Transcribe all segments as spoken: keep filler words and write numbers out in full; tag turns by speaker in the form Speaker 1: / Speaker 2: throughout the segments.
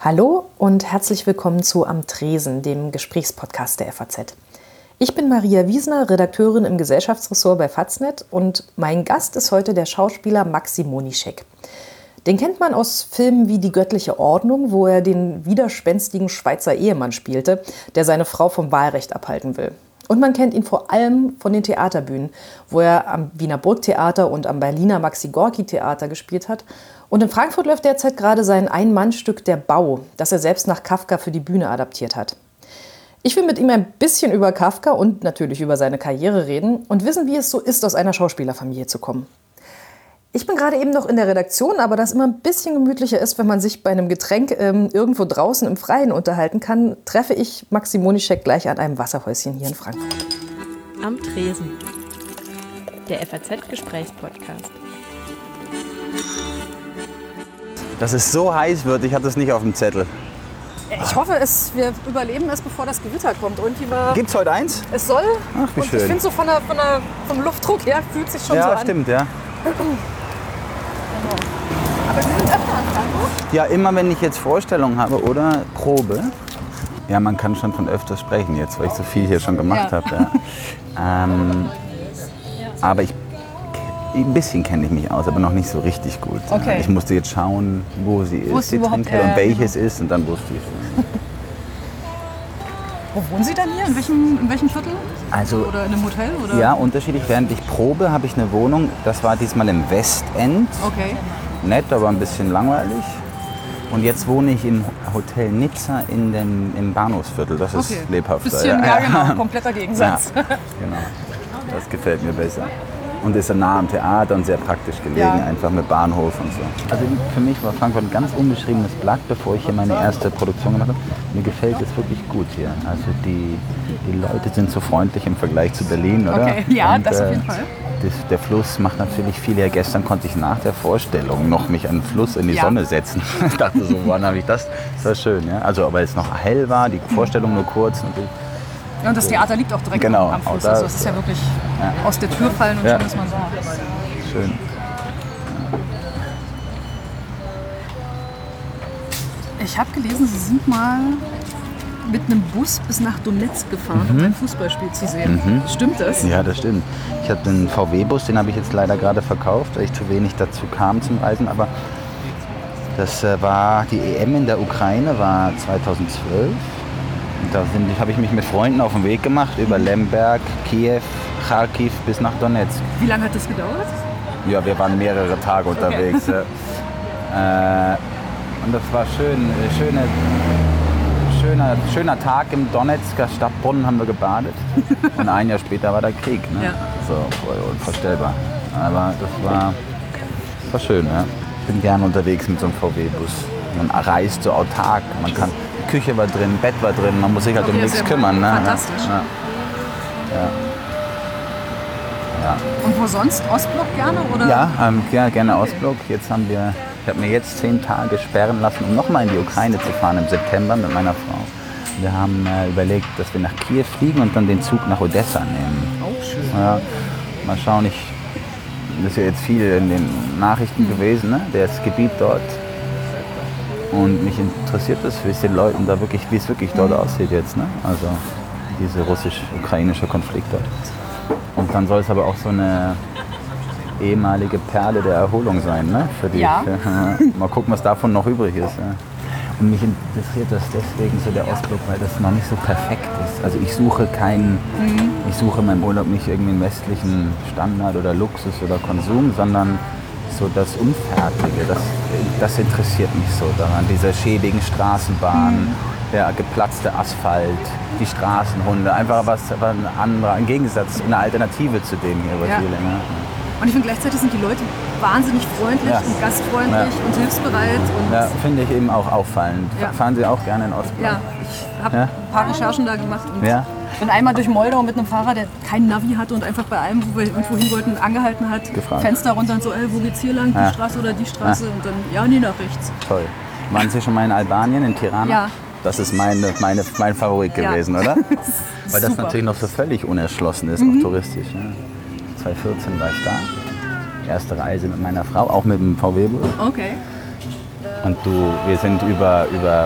Speaker 1: Hallo und herzlich willkommen zu Am Tresen, dem Gesprächspodcast der F A Z. Ich bin Maria Wiesner, Redakteurin im Gesellschaftsressort bei Faznet und mein Gast ist heute der Schauspieler Maxi Monischek. Den kennt man aus Filmen wie Die göttliche Ordnung, wo er den widerspenstigen Schweizer Ehemann spielte, der seine Frau vom Wahlrecht abhalten will. Und man kennt ihn vor allem von den Theaterbühnen, wo er am Wiener Burgtheater und am Berliner Maxi-Gorki-Theater gespielt hat. Und in Frankfurt läuft derzeit gerade sein Ein-Mann-Stück Der Bau, das er selbst nach Kafka für die Bühne adaptiert hat. Ich will mit ihm ein bisschen über Kafka und natürlich über seine Karriere reden und wissen, wie es so ist, aus einer Schauspielerfamilie zu kommen. Ich bin gerade eben noch in der Redaktion, aber das immer ein bisschen gemütlicher ist, wenn man sich bei einem Getränk ähm, irgendwo draußen im Freien unterhalten kann, treffe ich Maxi Monischek gleich an einem Wasserhäuschen hier in Frankfurt.
Speaker 2: Am Tresen, der F A Z-Gesprächspodcast.
Speaker 3: Dass es so heiß wird, ich hatte es nicht auf dem Zettel.
Speaker 1: Ich hoffe, es, wir überleben es, bevor das Gewitter kommt. Irgendwie war,
Speaker 3: Gibt's heute eins?
Speaker 1: es soll.
Speaker 3: Ach, wie
Speaker 1: und
Speaker 3: schön.
Speaker 1: ich finde so von der, von der, vom Luftdruck her fühlt sich schon so
Speaker 3: Ja,
Speaker 1: an.
Speaker 3: stimmt, ja.
Speaker 1: Aber Sie sind öfter an Frankfurt?
Speaker 3: Ja, immer wenn ich jetzt Vorstellungen habe oder Probe. Ja, man kann schon von öfters sprechen jetzt, weil ich so viel hier schon gemacht
Speaker 1: Ja.
Speaker 3: habe. Ja. ähm, aber ich, ein bisschen kenne ich mich aus, aber noch nicht so richtig gut. Ja.
Speaker 1: Okay.
Speaker 3: Ich musste jetzt schauen, wo sie
Speaker 1: Wo
Speaker 3: ist,
Speaker 1: ist
Speaker 3: die
Speaker 1: überhaupt,
Speaker 3: Trinkhalle,
Speaker 1: äh,
Speaker 3: und welches ist, und dann wusste ich es.
Speaker 1: Wo wohnen Sie denn hier? In welchem, in welchem Viertel?
Speaker 3: Also,
Speaker 1: Oder in einem Hotel? Oder?
Speaker 3: ja, unterschiedlich. Während ich probe, habe ich eine Wohnung, das war diesmal im Westend.
Speaker 1: Okay.
Speaker 3: Nett, aber ein bisschen langweilig. Und jetzt wohne ich im Hotel Nizza in dem, im Bahnhofsviertel. Das ist
Speaker 1: Okay.
Speaker 3: lebhafter.
Speaker 1: Bisschen, ja, genau, kompletter Gegensatz.
Speaker 3: Ja, genau. Das gefällt mir besser. Und ist ja nah am Theater und sehr praktisch gelegen,
Speaker 1: Ja.
Speaker 3: einfach mit Bahnhof und so. Also für mich war Frankfurt ein ganz unbeschriebenes Blatt, bevor ich hier meine erste Produktion gemacht habe. Mir gefällt es wirklich gut hier. Also die, die Leute sind so freundlich im Vergleich zu Berlin, oder?
Speaker 1: Okay, ja,
Speaker 3: und,
Speaker 1: das auf
Speaker 3: äh,
Speaker 1: jeden Fall.
Speaker 3: Das, der Fluss macht natürlich viel her. Gestern konnte ich nach der Vorstellung noch mich an den Fluss in die
Speaker 1: Ja.
Speaker 3: Sonne setzen. Ich dachte so, wann habe ich das? Das war schön, ja. Also, aber es noch hell war, die Vorstellung nur kurz. Natürlich.
Speaker 1: Ja, und das Theater liegt auch direkt
Speaker 3: Genau,
Speaker 1: am Fluss.
Speaker 3: auch da-
Speaker 1: Also es ist ja wirklich
Speaker 3: Ja.
Speaker 1: aus der Tür fallen und
Speaker 3: Ja.
Speaker 1: schon ist man so.
Speaker 3: Schön.
Speaker 1: Ich habe gelesen, Sie sind mal mit einem Bus bis nach Donetsk gefahren, um ein Fußballspiel zu sehen. Stimmt das?
Speaker 3: Ja, das stimmt. Ich hatte einen V W-Bus, den habe ich jetzt leider gerade verkauft, weil ich zu wenig dazu kam zum Reisen. Aber das äh, war die E M in der Ukraine, war zweitausendzwölf. Und da habe ich mich mit Freunden auf den Weg gemacht, über Lemberg, Kiew, Kharkiv bis nach Donetsk.
Speaker 1: Wie lange hat das gedauert?
Speaker 3: Ja, wir waren mehrere Tage unterwegs. ja. Äh, und das war schön, äh, schöne, schöner, schöner Tag im Donetsker Stadtbrunnen haben wir gebadet. Und ein Jahr später war der Krieg. Ne?
Speaker 1: Ja.
Speaker 3: So, voll unvorstellbar. Aber das war, das war schön. Ja. Ich bin gerne unterwegs mit so einem V W-Bus. Man reist so autark. Man kann, die Küche war drin, Bett war drin. Man muss sich halt um
Speaker 1: Okay,
Speaker 3: nichts
Speaker 1: sehr
Speaker 3: kümmern. Ne?
Speaker 1: fantastisch.
Speaker 3: Ja. Ja. Ja.
Speaker 1: Und wo sonst? Ostblock gerne? Oder?
Speaker 3: Ja, ähm, ja, gerne Ostblock. Jetzt haben wir, ich habe mir jetzt zehn Tage sperren lassen, um nochmal in die Ukraine zu fahren im September mit meiner Frau. Wir haben äh, überlegt, dass wir nach Kiew fliegen und dann den Zug nach Odessa nehmen.
Speaker 1: Auch schön.
Speaker 3: Ja, mal schauen, ich, das ist ja jetzt viel in den Nachrichten gewesen, ne? Das Gebiet dort. Und mich interessiert es, wie es den Leuten da wirklich, wie es wirklich dort aussieht jetzt, ne? Also dieser russisch-ukrainische Konflikt dort. Und dann soll es aber auch so eine ehemalige Perle der Erholung sein, ne? Für die,
Speaker 1: Ja.
Speaker 3: für, mal gucken, was davon noch übrig ist. Ja. Und mich interessiert das deswegen so der Ostblock, weil das noch nicht so perfekt ist. Also ich suche keinen,
Speaker 1: Mhm.
Speaker 3: ich suche in meinem Urlaub nicht irgendwie einen westlichen Standard oder Luxus oder Konsum, sondern so das Unfertige, das, das interessiert mich so daran. Diese schäbigen Straßenbahnen,
Speaker 1: Mhm.
Speaker 3: der geplatzte Asphalt, die Straßenhunde, einfach was aber ein anderer, ein Gegensatz, eine Alternative zu dem hier, was
Speaker 1: Ja.
Speaker 3: wir länger.
Speaker 1: Und ich finde, gleichzeitig sind die Leute wahnsinnig freundlich
Speaker 3: Ja.
Speaker 1: und gastfreundlich
Speaker 3: Ja.
Speaker 1: und hilfsbereit. Und
Speaker 3: Ja, finde ich eben auch auffallend.
Speaker 1: Ja.
Speaker 3: Fahren Sie auch gerne in Ostblock?
Speaker 1: ja, ich habe
Speaker 3: Ja?
Speaker 1: ein paar Recherchen da gemacht. Und
Speaker 3: Ja?
Speaker 1: bin einmal durch Moldau mit einem Fahrer, der kein Navi hatte und einfach bei allem, wo wir irgendwo hin wollten, angehalten hat.
Speaker 3: Gefragt.
Speaker 1: Fenster runter und so, ey, wo geht's hier lang? Die
Speaker 3: Ja.
Speaker 1: Straße oder die Straße? Und dann, ja, nee, nach rechts.
Speaker 3: Toll. Waren Sie schon mal in Albanien, in Tirana?
Speaker 1: Ja.
Speaker 3: Das ist meine, meine, mein Favorit
Speaker 1: Ja.
Speaker 3: gewesen, oder? Weil das
Speaker 1: Super.
Speaker 3: natürlich noch so völlig unerschlossen ist, auch touristisch. Ja. zweitausendvierzehn war ich da. Erste Reise mit meiner Frau, auch mit dem V W-Bus.
Speaker 1: Okay.
Speaker 3: Und du, wir sind über, über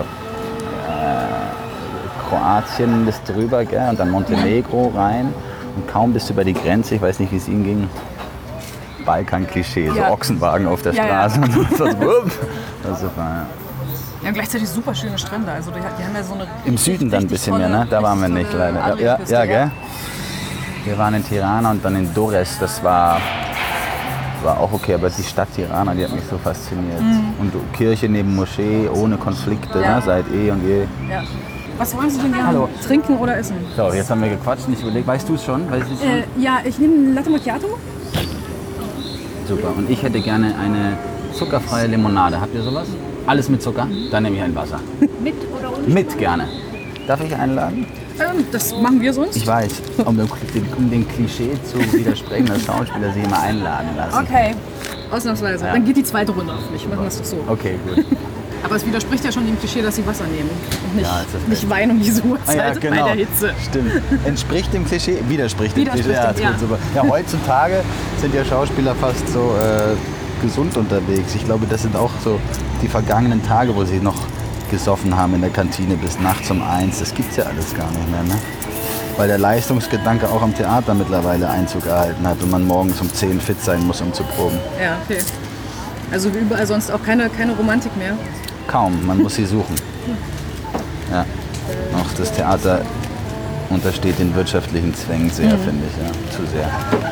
Speaker 3: äh, Kroatien bis drüber, gell? Und dann Montenegro rein. Und kaum bist du über die Grenze, ich weiß nicht, wie es Ihnen ging, Balkan-Klischee, so
Speaker 1: Ja.
Speaker 3: Ochsenwagen auf der
Speaker 1: Ja, ja.
Speaker 3: Straße. Und so, das war super, ja.
Speaker 1: Ja, und gleichzeitig super schöne Strände. Also die, die haben ja so eine
Speaker 3: Im Süden dann ein bisschen mehr, ne? Da waren wir nicht leider. Ja, ja, ja, gell? Wir waren in Tirana und dann in Durres. Das war, war auch okay, aber die Stadt Tirana, die hat mich so fasziniert.
Speaker 1: Mhm.
Speaker 3: Und Kirche neben Moschee, ohne Konflikte,
Speaker 1: Ja.
Speaker 3: ne? Seit eh und je.
Speaker 1: Ja. Was wollen Sie denn gerne?
Speaker 3: Hallo.
Speaker 1: Trinken oder essen?
Speaker 3: So, jetzt haben wir gequatscht und ich überlege, weißt du es schon? Weißt du's schon?
Speaker 1: Äh, ja, ich nehme einen Latte Macchiato.
Speaker 3: Super. Und ich hätte gerne eine zuckerfreie Limonade. Habt ihr sowas? Alles mit Zucker? Dann nehme ich ein Wasser.
Speaker 1: Mit oder ohne?
Speaker 3: Mit gerne. Darf ich einladen?
Speaker 1: Ähm, das machen wir sonst.
Speaker 3: Ich weiß, um dem, um dem Klischee zu widersprechen, dass Schauspieler sich immer einladen lassen.
Speaker 1: Okay. Ausnahmsweise.
Speaker 3: Ja.
Speaker 1: Dann geht die zweite Runde auf mich. Machen wir es doch so.
Speaker 3: Okay, gut.
Speaker 1: Aber es widerspricht ja schon dem Klischee, dass sie Wasser nehmen. Und nicht,
Speaker 3: Ja, ist das
Speaker 1: nicht Wein um diese Uhrzeit
Speaker 3: Ah, ja, genau.
Speaker 1: bei der Hitze.
Speaker 3: Stimmt. Entspricht dem Klischee, widerspricht dem
Speaker 1: Widerspricht
Speaker 3: Klischee. Ja,
Speaker 1: dem,
Speaker 3: ist gut,
Speaker 1: ja.
Speaker 3: super. Ja, heutzutage sind ja Schauspieler fast so äh, gesund unterwegs. Ich glaube, das sind auch so die vergangenen Tage, wo sie noch gesoffen haben in der Kantine bis nachts um eins. Das gibt's ja alles gar nicht mehr, ne? Weil der Leistungsgedanke auch am Theater mittlerweile Einzug erhalten hat und man morgens um zehn fit sein muss, um zu proben.
Speaker 1: Ja, okay. Also wie überall sonst auch keine, keine Romantik mehr.
Speaker 3: Kaum, man muss sie suchen. Ja. Auch das Theater untersteht den wirtschaftlichen Zwängen sehr,
Speaker 1: Mhm.
Speaker 3: finde ich, ja. Zu sehr.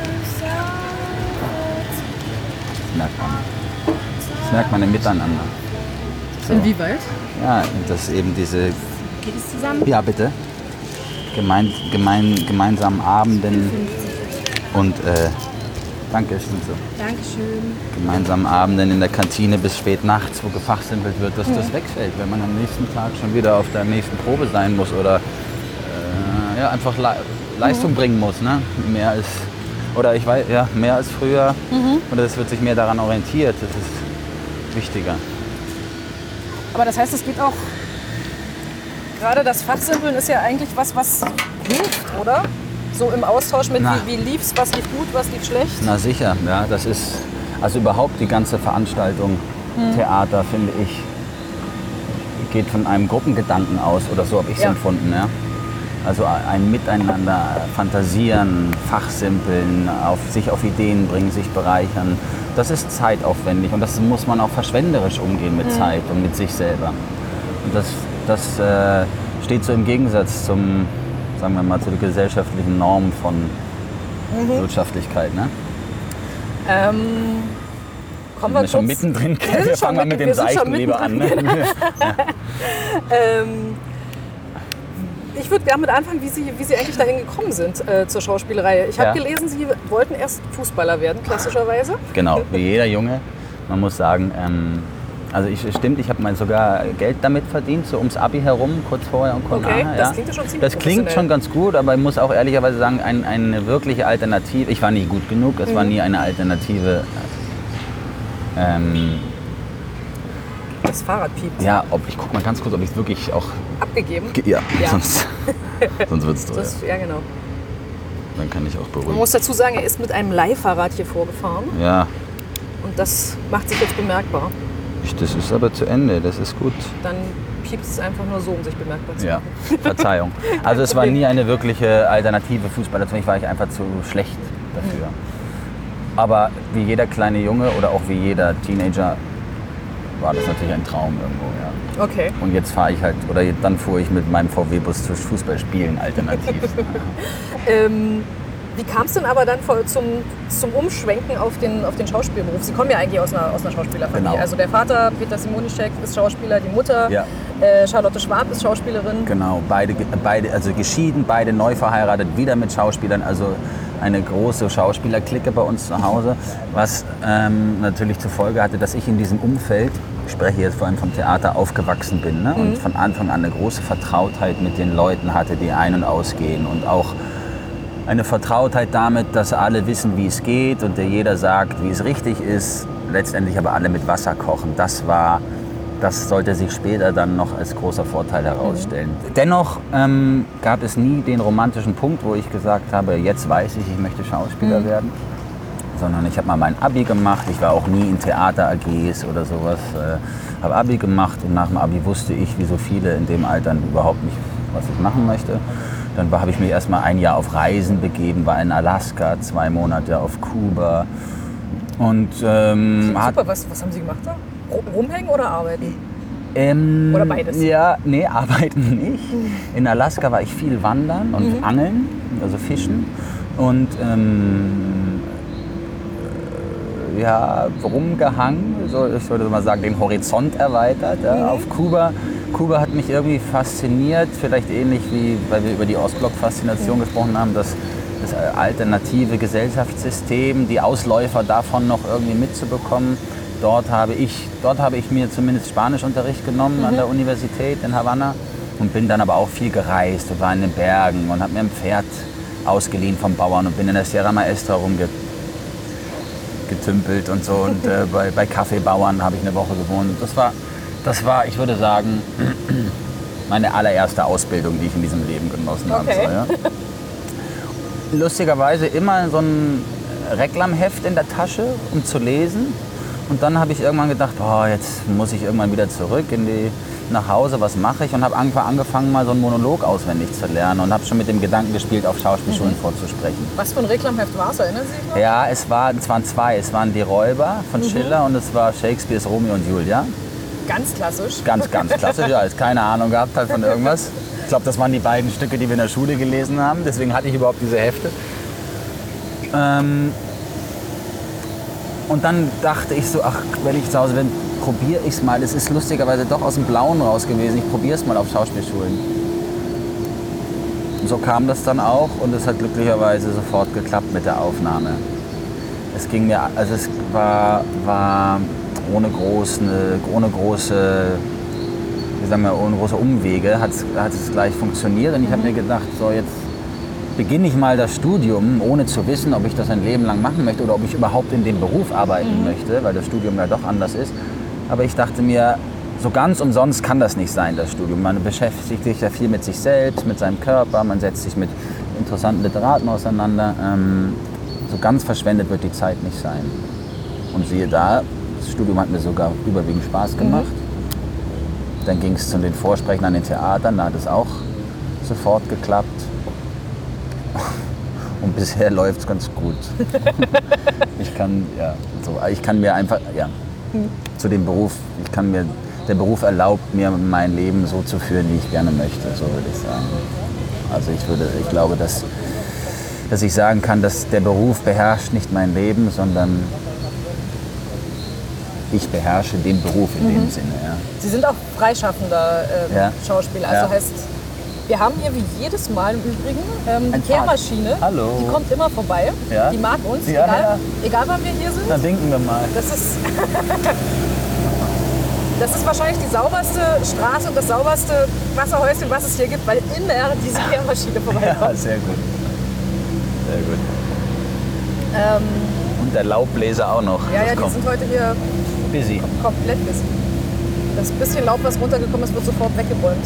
Speaker 3: Das merkt man. Das merkt man im Miteinander. So.
Speaker 1: Inwieweit?
Speaker 3: Ja, dass eben diese,
Speaker 1: Geht es zusammen?
Speaker 3: ja bitte, gemein, gemein, gemeinsamen Abenden und, äh, danke, stimmt so.
Speaker 1: Dankeschön.
Speaker 3: gemeinsamen Abenden in der Kantine bis spät nachts, wo gefachsimpelt wird, dass das wegfällt, wenn man am nächsten Tag schon wieder auf der nächsten Probe sein muss oder äh, ja, einfach Le Leistung bringen muss, ne? Mehr als, oder ich weiß, ja, mehr als früher. Oder es wird sich mehr daran orientiert, das ist wichtiger.
Speaker 1: Aber das heißt, es geht auch, gerade das Fachsimpeln ist ja eigentlich was, was hilft, oder? So im Austausch mit,
Speaker 3: Na.
Speaker 1: wie, wie lief's, was lief gut, was lief schlecht.
Speaker 3: Na sicher, ja, das ist, also überhaupt die ganze Veranstaltung, Theater, finde ich, geht von einem Gruppengedanken aus, oder so habe ich es
Speaker 1: Ja.
Speaker 3: empfunden, ja. Also ein Miteinander, Fantasieren, Fachsimpeln, auf, sich auf Ideen bringen, sich bereichern. Das ist zeitaufwendig und das muss man auch verschwenderisch umgehen mit Zeit und mit sich selber. Und das, das äh, steht so im Gegensatz zum, sagen wir mal, zu den gesellschaftlichen Normen von Wirtschaftlichkeit. Ne?
Speaker 1: Ähm, kommen wir
Speaker 3: Wir sind schon
Speaker 1: kurz-
Speaker 3: mittendrin,
Speaker 1: Wir sind
Speaker 3: wir
Speaker 1: schon
Speaker 3: fangen mal mit
Speaker 1: mitten-
Speaker 3: dem
Speaker 1: wir sind schon
Speaker 3: Seichten lieber an. Ne?
Speaker 1: Ähm, ich würde gerne mit anfangen, wie Sie, wie Sie eigentlich dahin gekommen sind äh, zur Schauspielerei. Ich habe
Speaker 3: Ja.
Speaker 1: gelesen, Sie wollten erst Fußballer werden, klassischerweise.
Speaker 3: Genau, wie jeder Junge. Man muss sagen, ähm, also ich, stimmt, ich habe mal sogar Geld damit verdient, so ums Abi herum, kurz vorher und kurz
Speaker 1: Okay,
Speaker 3: nachher.
Speaker 1: das
Speaker 3: ja.
Speaker 1: klingt ja schon ziemlich
Speaker 3: Das klingt schon
Speaker 1: professionell.
Speaker 3: ganz gut, aber ich muss auch ehrlicherweise sagen, ein, eine wirkliche Alternative, ich war nie gut genug, es war
Speaker 1: Mhm.
Speaker 3: nie eine Alternative. Ähm,
Speaker 1: Das Fahrrad piept.
Speaker 3: ja, ob, ich guck mal ganz kurz, ob ich es wirklich auch,
Speaker 1: Abgegeben.
Speaker 3: ge- ja,
Speaker 1: Ja.
Speaker 3: sonst, sonst wird es teuer.
Speaker 1: Das, ja, genau.
Speaker 3: Dann kann ich auch
Speaker 1: Man
Speaker 3: beruhigen.
Speaker 1: muss dazu sagen, er ist mit einem Leihfahrrad hier vorgefahren.
Speaker 3: Ja,
Speaker 1: Und das macht sich jetzt bemerkbar.
Speaker 3: ich, das ist aber zu Ende, das ist gut.
Speaker 1: Dann piept es einfach nur so, um sich bemerkbar zu
Speaker 3: Ja,
Speaker 1: machen.
Speaker 3: Verzeihung. Also es war nie eine wirkliche Alternative Fußballer. Für mich war ich einfach zu schlecht dafür. Aber wie jeder kleine Junge oder auch wie jeder Teenager war das natürlich ein Traum irgendwo, ja.
Speaker 1: Okay.
Speaker 3: Und jetzt fahre ich halt, oder dann fuhr ich mit meinem V W-Bus zu Fußballspielen alternativ.
Speaker 1: Ähm, wie kam es denn aber dann vor- zum, zum Umschwenken auf den, auf den Schauspielberuf? Sie kommen ja eigentlich aus einer, aus einer Schauspielerfamilie.
Speaker 3: Genau.
Speaker 1: Also der Vater, Peter Simonischek, ist Schauspieler, die Mutter,
Speaker 3: Ja.
Speaker 1: äh, Charlotte Schwab ist Schauspielerin.
Speaker 3: Genau, beide, beide, also geschieden, beide neu verheiratet, wieder mit Schauspielern, also eine große Schauspielerklicke bei uns zu Hause, was ähm, natürlich zur Folge hatte, dass ich in diesem Umfeld, ich spreche jetzt vor allem vom Theater, aufgewachsen bin, ne? Und von Anfang an eine große Vertrautheit mit den Leuten hatte, die ein- und ausgehen und auch eine Vertrautheit damit, dass alle wissen, wie es geht und der jeder sagt, wie es richtig ist, letztendlich aber alle mit Wasser kochen. Das war, das sollte sich später dann noch als großer Vorteil herausstellen. Mhm. Dennoch ähm, gab es nie den romantischen Punkt, wo ich gesagt habe, jetzt weiß ich, ich möchte Schauspieler mhm. werden. sondern ich habe mal mein Abi gemacht. Ich war auch nie in Theater-A Gs oder sowas. Äh, habe Abi gemacht und nach dem Abi wusste ich, wie so viele in dem Alter überhaupt nicht, was ich machen möchte. Dann habe ich mich erstmal ein Jahr auf Reisen begeben, war in Alaska, zwei Monate auf Kuba. Und, ähm,
Speaker 1: Super,
Speaker 3: hat,
Speaker 1: was, was haben Sie gemacht da? Rumhängen oder arbeiten?
Speaker 3: Ähm,
Speaker 1: Oder beides?
Speaker 3: Ja, nee, arbeiten nicht. In Alaska war ich viel wandern und
Speaker 1: Mhm.
Speaker 3: angeln, also fischen. Und ähm, ja, rumgehangen, so, ich würde mal sagen, den Horizont erweitert. Ja.
Speaker 1: Mhm.
Speaker 3: Auf Kuba. Kuba hat mich irgendwie fasziniert, vielleicht ähnlich wie, weil wir über die Ostblock-Faszination mhm. gesprochen haben, das, das alternative Gesellschaftssystem, die Ausläufer davon noch irgendwie mitzubekommen. Dort habe ich, dort habe ich mir zumindest Spanischunterricht genommen mhm. an der Universität in Havanna und bin dann aber auch viel gereist und war in den Bergen und habe mir ein Pferd ausgeliehen vom Bauern und bin in der Sierra Maestra rumgetümpelt und so und äh, bei, bei Kaffeebauern habe ich eine Woche gewohnt. Das war, das war, ich würde sagen, meine allererste Ausbildung, die ich in diesem Leben genossen habe.
Speaker 1: Okay.
Speaker 3: So, ja. Lustigerweise immer so ein Reklamheft in der Tasche, um zu lesen. Und dann habe ich irgendwann gedacht, oh, jetzt muss ich irgendwann wieder zurück in die, nach Hause, was mache ich? Und habe angefangen, mal so einen Monolog auswendig zu lernen und habe schon mit dem Gedanken gespielt, auf Schauspielschulen mhm. vorzusprechen.
Speaker 1: Was für ein Reklamheft war es, erinnern Sie sich noch?
Speaker 3: Ja, es, war, es waren zwei. Es waren Die Räuber von mhm. Schiller und es war Shakespeares Romeo und Julia.
Speaker 1: Ganz klassisch.
Speaker 3: Ganz, ganz klassisch, ja. Ich keine Ahnung gehabt halt von irgendwas. Ich glaube, das waren die beiden Stücke, die wir in der Schule gelesen haben. Deswegen hatte ich überhaupt diese Hefte. Ähm, Und dann dachte ich so, ach, wenn ich zu Hause bin, probiere ich es mal. Das ist lustigerweise doch aus dem Blauen raus gewesen. Ich probiere es mal auf Schauspielschulen. Und so kam das dann auch und es hat glücklicherweise sofort geklappt mit der Aufnahme. Es ging mir, also es war, war ohne, groß, ohne große, wie sagen wir, ohne große Umwege hat es gleich funktioniert. Und ich habe mir gedacht, so jetzt beginne ich mal das Studium, ohne zu wissen, ob ich das ein Leben lang machen möchte oder ob ich überhaupt in dem Beruf arbeiten mhm. möchte, weil das Studium ja doch anders ist. Aber ich dachte mir, so ganz umsonst kann das nicht sein, das Studium. Man beschäftigt sich ja viel mit sich selbst, mit seinem Körper, man setzt sich mit interessanten Literaten auseinander. Ähm, so ganz verschwendet wird die Zeit nicht sein. Und siehe da, das Studium hat mir sogar überwiegend Spaß gemacht. Mhm. Dann ging es zu den Vorsprechen an den Theatern, da hat es auch sofort geklappt. Und bisher läuft es ganz gut. ich kann, ja, so, ich kann mir einfach, ja, hm. zu dem Beruf, ich kann mir, der Beruf erlaubt mir, mein Leben so zu führen, wie ich gerne möchte, so würde ich sagen. Also ich würde, ich glaube, dass, dass ich sagen kann, dass der Beruf beherrscht nicht mein Leben, sondern ich beherrsche den Beruf in mhm. dem Sinne. Ja.
Speaker 1: Sie sind auch freischaffender ähm, ja. Schauspieler, also ja. heißt, wir haben hier wie jedes Mal im Übrigen ähm, die Kehrmaschine,
Speaker 3: Hallo.
Speaker 1: Die kommt immer vorbei,
Speaker 3: ja.
Speaker 1: die mag uns,
Speaker 3: ja,
Speaker 1: egal,
Speaker 3: ja.
Speaker 1: egal wann wir hier sind.
Speaker 3: Dann winken wir mal.
Speaker 1: Das ist, das ist wahrscheinlich die sauberste Straße und das sauberste Wasserhäuschen, was es hier gibt, weil immer diese Kehrmaschine vorbeikommt.
Speaker 3: Ja, sehr gut. Sehr gut.
Speaker 1: Ähm,
Speaker 3: und der Laubbläser auch noch.
Speaker 1: Ja, ja, die kommt. Sind heute hier
Speaker 3: busy.
Speaker 1: Kom komplett busy. Das bisschen Laub, was runtergekommen ist, wird sofort weggeräumt.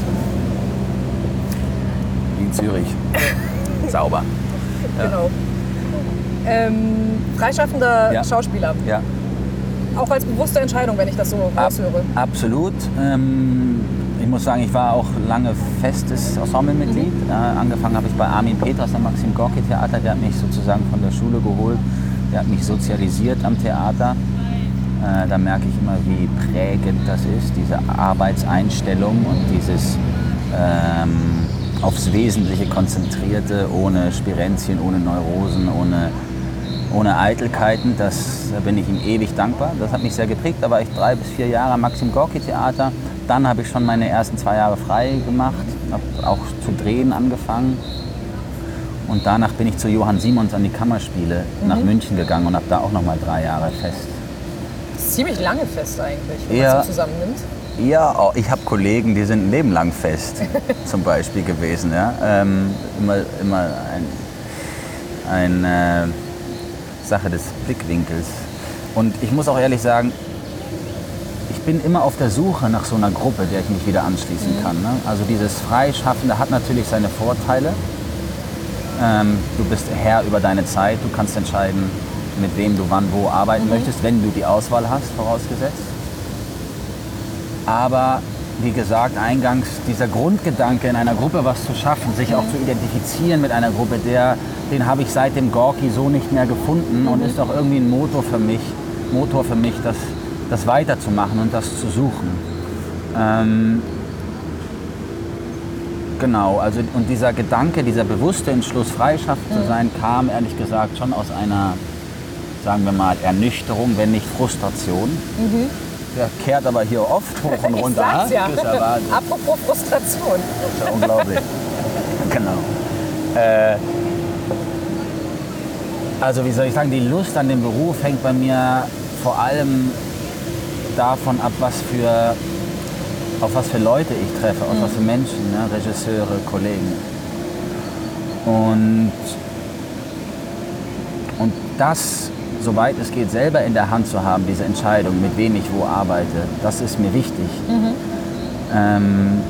Speaker 3: In Zürich. Sauber. Ja.
Speaker 1: Genau. Ähm, freischaffender ja. Schauspieler.
Speaker 3: Ja.
Speaker 1: Auch als bewusste Entscheidung, wenn ich das so raushöre.
Speaker 3: Ab, absolut. Ähm, ich muss sagen, ich war auch lange festes Ensemblemitglied. Mhm. Äh, angefangen habe ich bei Armin Peters am Maxim Gorki Theater. Der hat mich sozusagen von der Schule geholt. Der hat mich sozialisiert am Theater. Äh, da merke ich immer, wie prägend das ist, diese Arbeitseinstellung und dieses ähm, aufs Wesentliche konzentrierte, ohne Spirenzchen, ohne Neurosen, ohne, ohne Eitelkeiten. Das, da bin ich ihm ewig dankbar. Das hat mich sehr geprägt. Da war ich drei bis vier Jahre am Maxim Gorki Theater. Dann habe ich schon meine ersten zwei Jahre frei gemacht, habe auch zu drehen angefangen. Und danach bin ich zu Johann Simons an die Kammerspiele mhm. nach München gegangen und habe da auch noch mal drei Jahre fest.
Speaker 1: Das ist ziemlich lange fest eigentlich, wenn
Speaker 3: ja.
Speaker 1: man es so zusammennimmt.
Speaker 3: Ja, oh, ich habe Kollegen, die sind ein Leben lang fest, zum Beispiel gewesen. Ja? Ähm, immer immer eine ein, äh, Sache des Blickwinkels. Und ich muss auch ehrlich sagen, ich bin immer auf der Suche nach so einer Gruppe, der ich mich wieder anschließen mhm. kann. Ne? Also dieses Freischaffende hat natürlich seine Vorteile. Ähm, du bist Herr über deine Zeit, du kannst entscheiden, mit wem du wann wo arbeiten mhm. möchtest, wenn du die Auswahl hast, vorausgesetzt. Aber wie gesagt, eingangs dieser Grundgedanke, in einer Gruppe was zu schaffen, sich mhm. auch zu identifizieren mit einer Gruppe, der, den habe ich seit dem Gorki so nicht mehr gefunden mhm. und ist auch irgendwie ein Motor für mich, Motor für mich, das, das weiterzumachen und das zu suchen. Ähm, genau, also und dieser Gedanke, dieser bewusste Entschluss, freischaffend mhm. zu sein, kam ehrlich gesagt schon aus einer, sagen wir mal, Ernüchterung, wenn nicht Frustration. Mhm. Der kehrt aber hier oft hoch und runter.
Speaker 1: Ich sag's ja. Apropos Frustration.
Speaker 3: Das ist ja unglaublich. Genau. Äh, also wie soll ich sagen, die Lust an dem Beruf hängt bei mir vor allem davon ab, was für, auf was für Leute ich treffe, auf mhm. was für Menschen, ne? Regisseure, Kollegen. Und, und das, soweit es geht, selber in der Hand zu haben, diese Entscheidung, mit wem ich wo arbeite, das ist mir wichtig. Mhm. Ähm,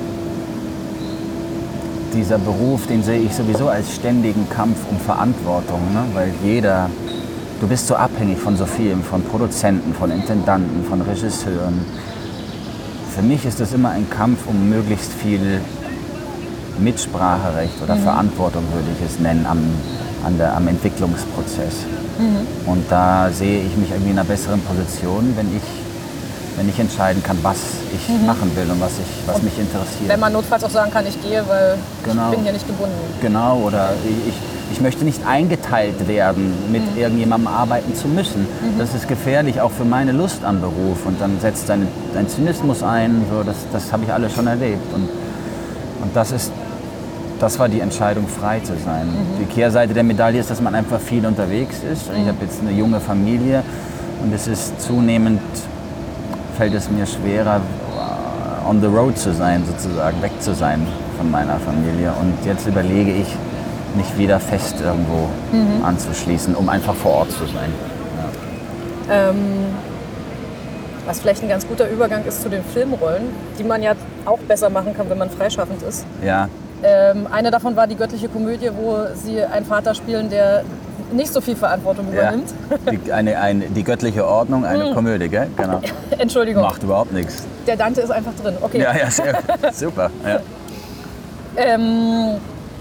Speaker 3: dieser Beruf, den sehe ich sowieso als ständigen Kampf um Verantwortung, ne? Weil jeder, du bist so abhängig von so vielem, von Produzenten, von Intendanten, von Regisseuren. Für mich ist es immer ein Kampf um möglichst viel Mitspracherecht oder mhm. Verantwortung, würde ich es nennen, am, an der, am Entwicklungsprozess. Mhm. Und da sehe ich mich irgendwie in einer besseren Position, wenn ich, wenn ich entscheiden kann, was ich mhm. machen will und was, ich, was und mich interessiert.
Speaker 1: Wenn man notfalls auch sagen kann, ich gehe, weil genau. ich bin hier nicht gebunden.
Speaker 3: Genau, oder ich, ich möchte nicht eingeteilt werden, mit mhm. irgendjemandem arbeiten zu müssen. Mhm. Das ist gefährlich, auch für meine Lust am Beruf. Und dann setzt dein, dein Zynismus ein, so, das, das habe ich alles schon erlebt. Und, und das ist Das war die Entscheidung, frei zu sein. Mhm. Die Kehrseite der Medaille ist, dass man einfach viel unterwegs ist. Ich habe jetzt eine junge Familie und es ist zunehmend, fällt es mir schwerer, on the road zu sein, sozusagen, weg zu sein von meiner Familie. Und jetzt überlege ich, mich wieder fest irgendwo mhm. anzuschließen, um einfach vor Ort zu sein.
Speaker 1: Ja. Ähm, was vielleicht ein ganz guter Übergang ist zu den Filmrollen, die man ja auch besser machen kann, wenn man freischaffend ist.
Speaker 3: Ja.
Speaker 1: Ähm, eine davon war die Göttliche Komödie, wo Sie einen Vater spielen, der nicht so viel Verantwortung übernimmt.
Speaker 3: Ja, die, eine, eine, die göttliche Ordnung, eine hm. Komödie, gell? Genau.
Speaker 1: Entschuldigung.
Speaker 3: Macht überhaupt nichts.
Speaker 1: Der Dante ist einfach drin, okay.
Speaker 3: Ja, ja, sehr super. Ja.
Speaker 1: ähm,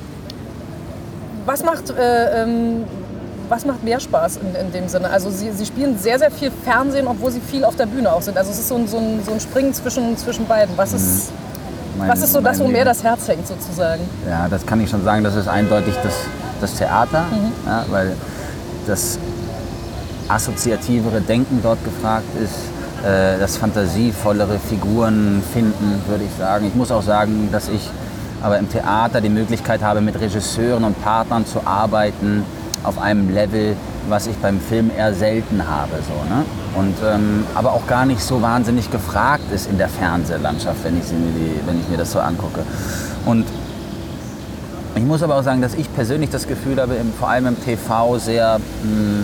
Speaker 1: was, macht, äh, ähm, was macht mehr Spaß in, in dem Sinne? Also Sie, Sie spielen sehr, sehr viel Fernsehen, obwohl Sie viel auf der Bühne auch sind. Also es ist so ein, so ein, so ein Springen zwischen, zwischen beiden. Was ist... Hm. Mein, Was ist so das, wo mehr das Herz hängt, sozusagen?
Speaker 3: Ja, das kann ich schon sagen. Das ist eindeutig das, das Theater, mhm. ja, weil das assoziativere Denken dort gefragt ist, äh, das fantasievollere Figuren finden, würde ich sagen. Ich muss auch sagen, dass ich aber im Theater die Möglichkeit habe, mit Regisseuren und Partnern zu arbeiten auf einem Level, was ich beim Film eher selten habe. So, ne? Und, ähm, aber auch gar nicht so wahnsinnig gefragt ist in der Fernsehlandschaft, wenn ich, sie mir, die, wenn ich mir das so angucke. Und ich muss aber auch sagen, dass ich persönlich das Gefühl habe, im, vor allem im T V sehr, mh,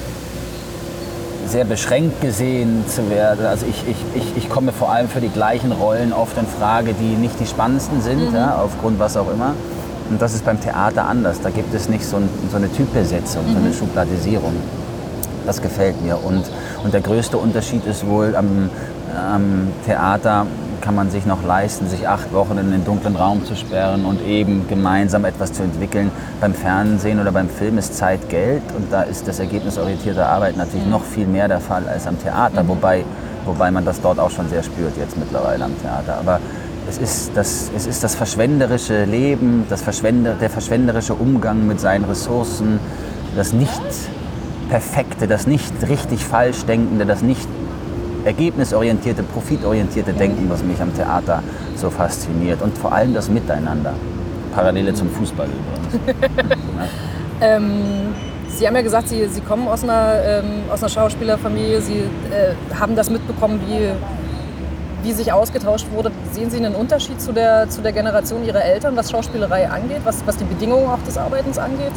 Speaker 3: sehr beschränkt gesehen zu werden. Also ich, ich, ich, ich komme vor allem für die gleichen Rollen oft in Frage, die nicht die spannendsten sind, mhm. ja, aufgrund was auch immer. Und das ist beim Theater anders. Da gibt es nicht so, ein, so eine Typbesetzung, mhm. so eine Schubladisierung. Das gefällt mir. Und, und der größte Unterschied ist wohl, am, am Theater kann man sich noch leisten, sich acht Wochen in den dunklen Raum zu sperren und eben gemeinsam etwas zu entwickeln. Beim Fernsehen oder beim Film ist Zeit Geld und da ist das ergebnisorientierte Arbeiten natürlich mhm. noch viel mehr der Fall als am Theater, mhm. wobei, wobei man das dort auch schon sehr spürt jetzt mittlerweile am Theater. Aber es ist das, es ist das verschwenderische Leben, das Verschwender, der verschwenderische Umgang mit seinen Ressourcen, das nicht perfekte, das nicht richtig falsch denkende, das nicht ergebnisorientierte, profitorientierte Denken, was mich am Theater so fasziniert. Und vor allem das Miteinander. Parallele zum Fußball übrigens.
Speaker 1: ja. ähm, Sie haben ja gesagt, Sie, Sie kommen aus einer, ähm, aus einer Schauspielerfamilie. Sie äh, haben das mitbekommen, wie, wie sich ausgetauscht wurde. Sehen Sie einen Unterschied zu der, zu der Generation Ihrer Eltern, was Schauspielerei angeht, was, was die Bedingungen auch des Arbeitens angeht?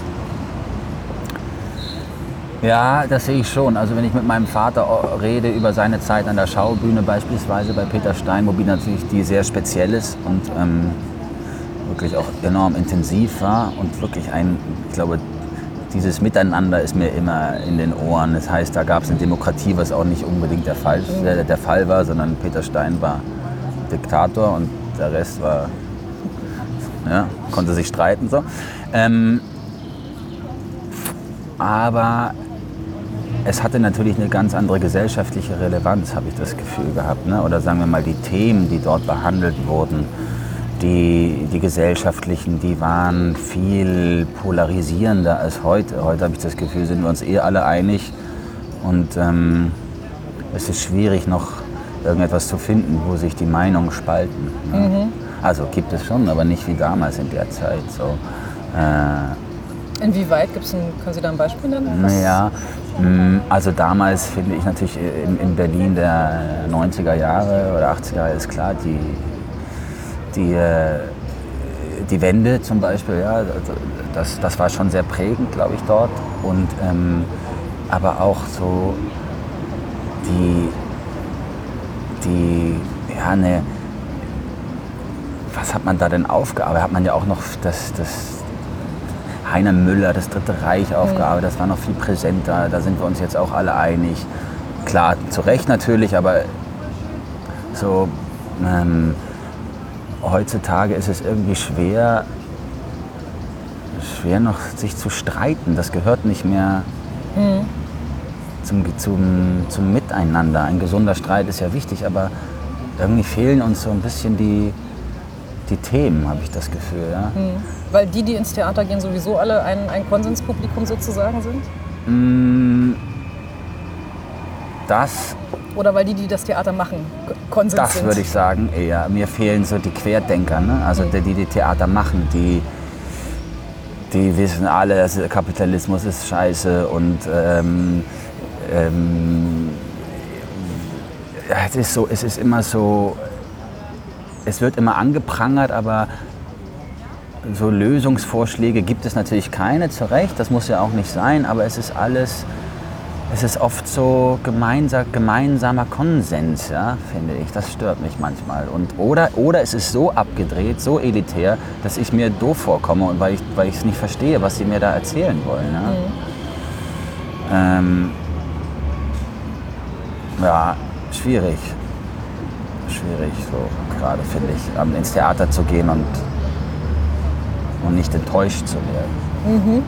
Speaker 3: Ja, das sehe ich schon. Also wenn ich mit meinem Vater rede über seine Zeit an der Schaubühne, beispielsweise bei Peter Stein, wobei natürlich die sehr speziell ist und ähm, wirklich auch enorm intensiv war und wirklich ein, ich glaube, dieses Miteinander ist mir immer in den Ohren. Das heißt, da gab es eine Demokratie, was auch nicht unbedingt der Fall, der, der Fall war, sondern Peter Stein war Diktator und der Rest war, ja, konnte sich streiten. So. Ähm, aber es hatte natürlich eine ganz andere gesellschaftliche Relevanz, habe ich das Gefühl gehabt. Ne? Oder sagen wir mal, die Themen, die dort behandelt wurden, die, die gesellschaftlichen, die waren viel polarisierender als heute. Heute habe ich das Gefühl, sind wir uns eh alle einig. Und ähm, es ist schwierig, noch irgendetwas zu finden, wo sich die Meinungen spalten. Ne? Mhm. Also gibt es schon, aber nicht wie damals in der Zeit. So,
Speaker 1: äh, Inwieweit? Gibt's ein, können Sie da ein Beispiel nennen?
Speaker 3: Naja, also damals finde ich natürlich in, in Berlin der neunziger Jahre oder achtziger Jahre ist klar, die, die, die Wende zum Beispiel, ja, das, das war schon sehr prägend, glaube ich, dort. Und, ähm, aber auch so die, die, ja, ne, was hat man da denn aufgearbeitet? Hat man ja auch noch das, das Heiner Müller, das Dritte Reich aufgearbeitet, das war noch viel präsenter, da sind wir uns jetzt auch alle einig. Klar, zu Recht natürlich, aber so ähm, heutzutage ist es irgendwie schwer, schwer noch sich zu streiten. Das gehört nicht mehr mhm. zum, zum, zum Miteinander. Ein gesunder Streit ist ja wichtig, aber irgendwie fehlen uns so ein bisschen die, die Themen, habe ich das Gefühl. Ja?
Speaker 1: Mhm. Weil die, die ins Theater gehen, sowieso alle ein, ein Konsenspublikum sozusagen sind?
Speaker 3: Mm, das...
Speaker 1: Oder weil die, die das Theater machen, Konsens
Speaker 3: das
Speaker 1: sind?
Speaker 3: Das würde ich sagen eher. Mir fehlen so die Querdenker, ne? Also mhm. die, die die Theater machen, die, die wissen alle, dass Kapitalismus ist scheiße und ähm, ähm, ja, es ist so, es ist immer so, es wird immer angeprangert, aber so Lösungsvorschläge gibt es natürlich keine, zu Recht, das muss ja auch nicht sein, aber es ist alles, es ist oft so gemeinsa, gemeinsamer Konsens, ja, finde ich, das stört mich manchmal. Und, oder, oder es ist so abgedreht, so elitär, dass ich mir doof vorkomme, und weil ich weil ich es nicht verstehe, was sie mir da erzählen wollen. Ja, mhm. ähm, ja schwierig, schwierig so gerade, finde ich, ins Theater zu gehen und und nicht enttäuscht zu werden.
Speaker 1: Mhm.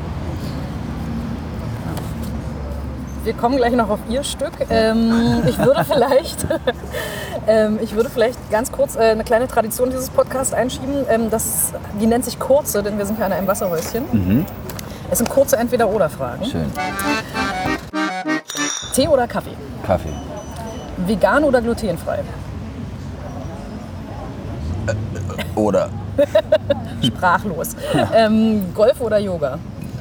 Speaker 1: Wir kommen gleich noch auf Ihr Stück. Ähm, ich, würde vielleicht, ähm, ich würde vielleicht ganz kurz äh, eine kleine Tradition dieses Podcasts einschieben. Ähm, das, die nennt sich Kurze, denn wir sind ja in einem Wasserhäuschen. Mhm. Es sind kurze Entweder-Oder-Fragen.
Speaker 3: Schön.
Speaker 1: Tee oder Kaffee?
Speaker 3: Kaffee.
Speaker 1: Vegan oder glutenfrei?
Speaker 3: Äh, oder.
Speaker 1: Sprachlos. Ähm, Golf oder Yoga?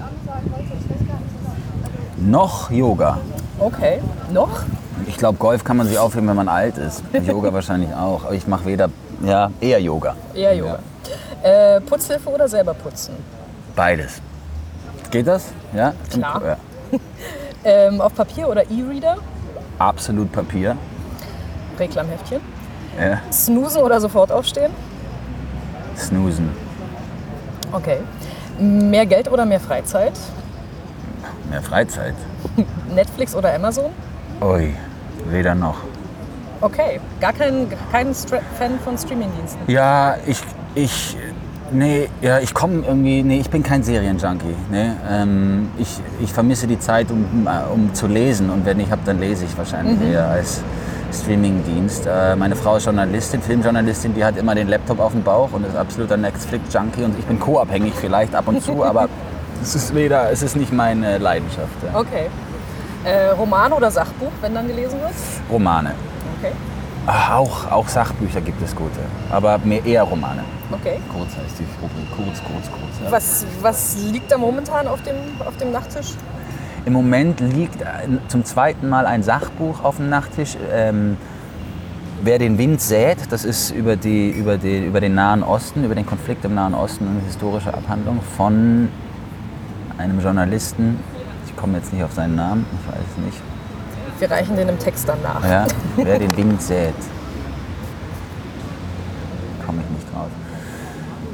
Speaker 3: Noch Yoga.
Speaker 1: Okay, noch?
Speaker 3: Ich glaube, Golf kann man sich aufheben, wenn man alt ist. Yoga wahrscheinlich auch. Aber ich mache weder, ja, eher Yoga.
Speaker 1: Eher Yoga. Ja. Äh, Putzhilfe oder selber putzen?
Speaker 3: Beides. Geht das? Ja?
Speaker 1: Klar. Ja. ähm, auf Papier oder E-Reader?
Speaker 3: Absolut Papier.
Speaker 1: Reklamheftchen?
Speaker 3: Ja.
Speaker 1: Snoozen oder sofort aufstehen?
Speaker 3: Snoozen.
Speaker 1: Okay. Mehr Geld oder mehr Freizeit?
Speaker 3: Mehr Freizeit.
Speaker 1: Netflix oder Amazon?
Speaker 3: Ui, weder noch.
Speaker 1: Okay. Gar kein, kein Stra- Fan von Streamingdiensten?
Speaker 3: Ja, ich, ich, nee, ja, ich komme irgendwie, nee, ich bin kein Serienjunkie. Nee, ähm, ich, ich vermisse die Zeit, um, um zu lesen, und wenn ich habe, dann lese ich wahrscheinlich mhm. eher als Streamingdienst. Äh, meine Frau ist Journalistin, Filmjournalistin, die hat immer den Laptop auf dem Bauch und ist absoluter Netflix-Junkie, und ich bin co-abhängig vielleicht ab und zu, aber es ist weder, es ist nicht meine Leidenschaft. Ja.
Speaker 1: Okay. Äh, Roman oder Sachbuch, wenn dann gelesen wird?
Speaker 3: Romane.
Speaker 1: Okay.
Speaker 3: Ach, auch, auch Sachbücher gibt es gute, aber mehr eher Romane.
Speaker 1: Okay.
Speaker 3: Kurz heißt die Rubrik, kurz, kurz, kurz. Ja.
Speaker 1: Was, was liegt da momentan auf dem, auf dem Nachttisch?
Speaker 3: Im Moment liegt zum zweiten Mal ein Sachbuch auf dem Nachttisch. Ähm, Wer den Wind sät, das ist über, die, über, die, über den Nahen Osten, über den Konflikt im Nahen Osten, eine historische Abhandlung von einem Journalisten. Ich komme jetzt nicht auf seinen Namen, ich weiß es nicht.
Speaker 1: Wir reichen den im Text dann nach.
Speaker 3: Ja, wer den Wind sät. Komme ich nicht drauf.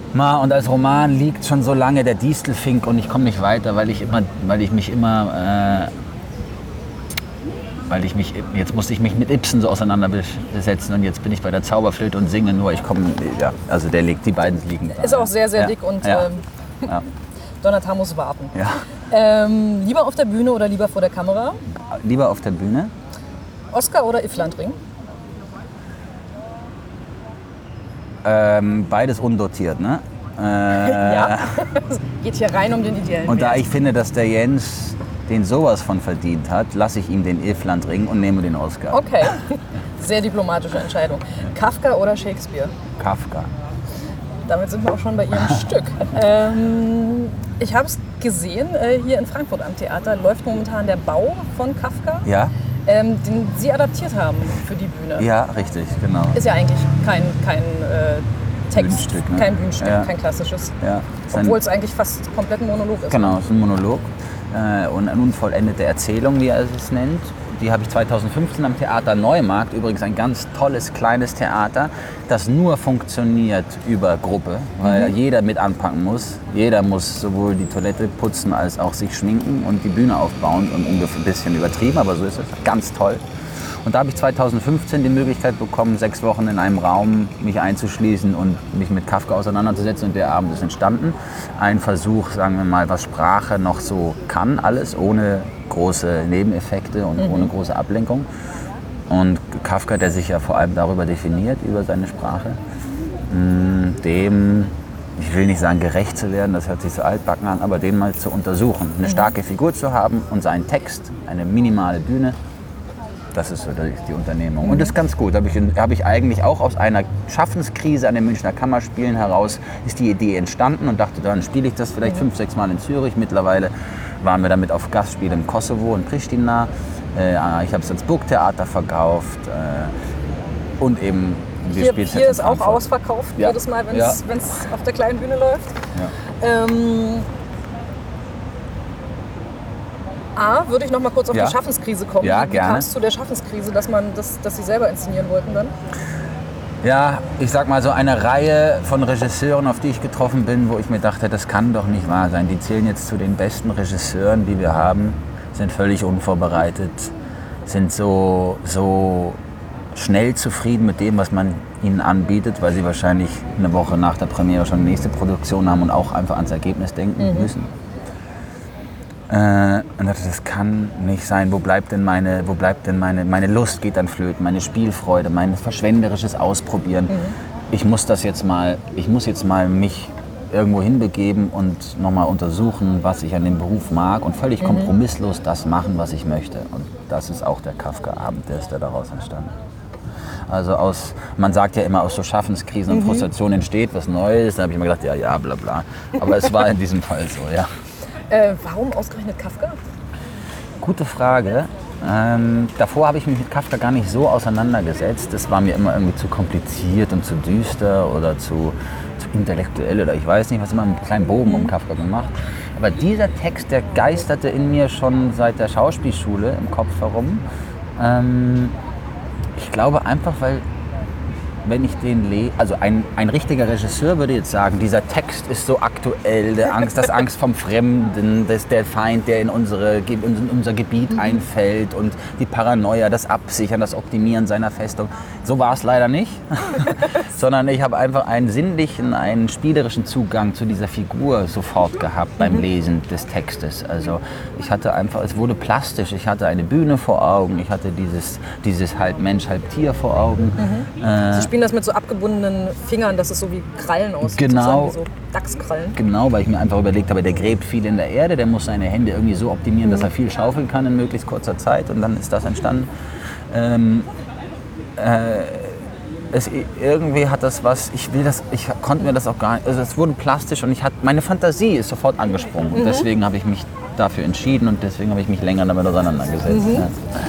Speaker 3: Ma, und als Roman liegt schon so lange der Distelfink und ich komme nicht weiter, weil ich immer, weil ich mich immer, äh, weil ich mich, jetzt musste ich mich mit Ibsen so auseinandersetzen und jetzt bin ich bei der Zauberflöte und singe nur, ich komme, ja, also der liegt, die beiden liegen.
Speaker 1: Ist auch sehr, sehr
Speaker 3: ja.
Speaker 1: dick und
Speaker 3: ja.
Speaker 1: ähm,
Speaker 3: ja.
Speaker 1: Donnertal muss warten.
Speaker 3: Ja.
Speaker 1: Ähm, lieber auf der Bühne oder lieber vor der Kamera?
Speaker 3: Lieber auf der Bühne.
Speaker 1: Oscar oder Ifflandring?
Speaker 3: Ähm, beides undotiert, ne? Äh,
Speaker 1: ja, es geht hier rein um den ideellen
Speaker 3: Und da
Speaker 1: Wert.
Speaker 3: ich finde, dass der Jens den sowas von verdient hat, lasse ich ihm den Ifflandring und nehme den Oscar.
Speaker 1: Okay, sehr diplomatische Entscheidung. Kafka oder Shakespeare?
Speaker 3: Kafka.
Speaker 1: Damit sind wir auch schon bei Ihrem Stück. Ähm, ich habe es gesehen, äh, hier in Frankfurt am Theater läuft momentan der Bau von Kafka,
Speaker 3: Ja?
Speaker 1: ähm, den Sie adaptiert haben für die Bühne.
Speaker 3: Ja, richtig, genau.
Speaker 1: Ist ja eigentlich kein, kein äh, Text,
Speaker 3: Bühnenstück, ne?
Speaker 1: kein Bühnenstück,
Speaker 3: Ja.
Speaker 1: kein klassisches.
Speaker 3: Ja, ist ein-
Speaker 1: Obwohl es eigentlich fast komplett ein Monolog ist.
Speaker 3: Genau, es ist ein Monolog äh, und eine unvollendete Erzählung, wie er es nennt. Die habe ich zweitausendfünfzehn am Theater Neumarkt, übrigens ein ganz tolles, kleines Theater, das nur funktioniert über Gruppe, weil mhm. jeder mit anpacken muss. Jeder muss sowohl die Toilette putzen als auch sich schminken und die Bühne aufbauen und ungefähr ein bisschen übertrieben, aber so ist es. Ganz toll. Und da habe ich zweitausendfünfzehn die Möglichkeit bekommen, sechs Wochen in einem Raum mich einzuschließen und mich mit Kafka auseinanderzusetzen. Und der Abend ist entstanden. Ein Versuch, sagen wir mal, was Sprache noch so kann, alles ohne große Nebeneffekte und mhm. ohne große Ablenkung. Und Kafka, der sich ja vor allem darüber definiert, über seine Sprache, dem, ich will nicht sagen gerecht zu werden, das hört sich so altbacken an, aber den mal zu untersuchen. Eine starke Figur zu haben und seinen Text, eine minimale Bühne. Das ist so die Unternehmung. Und das ist ganz gut. Da habe ich, hab ich eigentlich auch aus einer Schaffenskrise an den Münchner Kammerspielen heraus ist die Idee entstanden und dachte, dann spiele ich das vielleicht fünf, sechs Mal in Zürich. Mittlerweile waren wir damit auf Gastspiel im Kosovo und Pristina. Äh, ich habe es ans Burgtheater verkauft äh, und eben wir
Speaker 1: hier,
Speaker 3: spielen es
Speaker 1: hier
Speaker 3: jetzt
Speaker 1: ist
Speaker 3: in
Speaker 1: auch
Speaker 3: Frankfurt.
Speaker 1: ausverkauft,
Speaker 3: Ja.
Speaker 1: jedes Mal, wenn es
Speaker 3: Ja.
Speaker 1: auf der kleinen Bühne läuft.
Speaker 3: Ja.
Speaker 1: Ähm, A, würde ich noch mal kurz auf
Speaker 3: Ja.
Speaker 1: die Schaffenskrise kommen.
Speaker 3: Ja,
Speaker 1: Wie
Speaker 3: gerne.
Speaker 1: kam es zu der Schaffenskrise, dass, man das, dass Sie selber inszenieren wollten dann?
Speaker 3: Ja, ich sag mal so eine Reihe von Regisseuren, auf die ich getroffen bin, wo ich mir dachte, das kann doch nicht wahr sein. Die zählen jetzt zu den besten Regisseuren, die wir haben, sind völlig unvorbereitet, sind so, so schnell zufrieden mit dem, was man ihnen anbietet, weil sie wahrscheinlich eine Woche nach der Premiere schon die nächste Produktion haben und auch einfach ans Ergebnis denken
Speaker 1: Mhm.
Speaker 3: müssen. Äh, und dachte, das kann nicht sein. Wo bleibt denn meine, wo bleibt denn meine, meine Lust geht dann flöten, meine Spielfreude, mein verschwenderisches Ausprobieren. Mhm. Ich muss das jetzt mal, ich muss jetzt mal mich irgendwo hinbegeben und nochmal untersuchen, was ich an dem Beruf mag und völlig mhm. kompromisslos das machen, was ich möchte. Und das ist auch der Kafka-Abend, der ist da daraus entstanden. Also aus, man sagt ja immer, aus so Schaffenskrisen und
Speaker 1: mhm.
Speaker 3: Frustrationen entsteht was Neues. Da habe ich immer gedacht, ja, ja, bla bla. Aber es war in diesem Fall so, ja.
Speaker 1: Äh, warum ausgerechnet Kafka?
Speaker 3: Gute Frage. Ähm, davor habe ich mich mit Kafka gar nicht so auseinandergesetzt. Das war mir immer irgendwie zu kompliziert und zu düster oder zu, zu intellektuell oder ich weiß nicht, was immer einen kleinen Bogen um Kafka gemacht. Aber dieser Text, der geisterte in mir schon seit der Schauspielschule im Kopf herum. Ähm, ich glaube einfach, weil wenn ich den lese, also ein, ein richtiger Regisseur würde jetzt sagen, dieser Text ist so aktuell, der Angst, das Angst vom Fremden, das der Feind, der in, unsere, in unser Gebiet mhm. einfällt und die Paranoia, das Absichern, das Optimieren seiner Festung. So war es leider nicht, sondern ich habe einfach einen sinnlichen, einen spielerischen Zugang zu dieser Figur sofort gehabt beim mhm. Lesen des Textes. Also ich hatte einfach, es wurde plastisch, ich hatte eine Bühne vor Augen, ich hatte dieses, dieses halb Mensch, halb Tier vor Augen.
Speaker 1: Mhm. Äh, spielen das mit so abgebundenen Fingern, dass es so wie Krallen aussieht,
Speaker 3: genau,
Speaker 1: wie so Dachskrallen.
Speaker 3: Genau, weil ich mir einfach überlegt habe, der gräbt viel in der Erde, der muss seine Hände irgendwie so optimieren, mhm. dass er viel schaufeln kann in möglichst kurzer Zeit und dann ist das entstanden. Ähm, äh, es, irgendwie hat das was, ich will das, ich konnte mir das auch gar nicht, also es wurde plastisch und ich hatte, meine Fantasie ist sofort angesprungen und mhm. deswegen habe ich mich dafür entschieden und deswegen habe ich mich länger damit auseinandergesetzt.
Speaker 1: Mhm.
Speaker 3: Ja.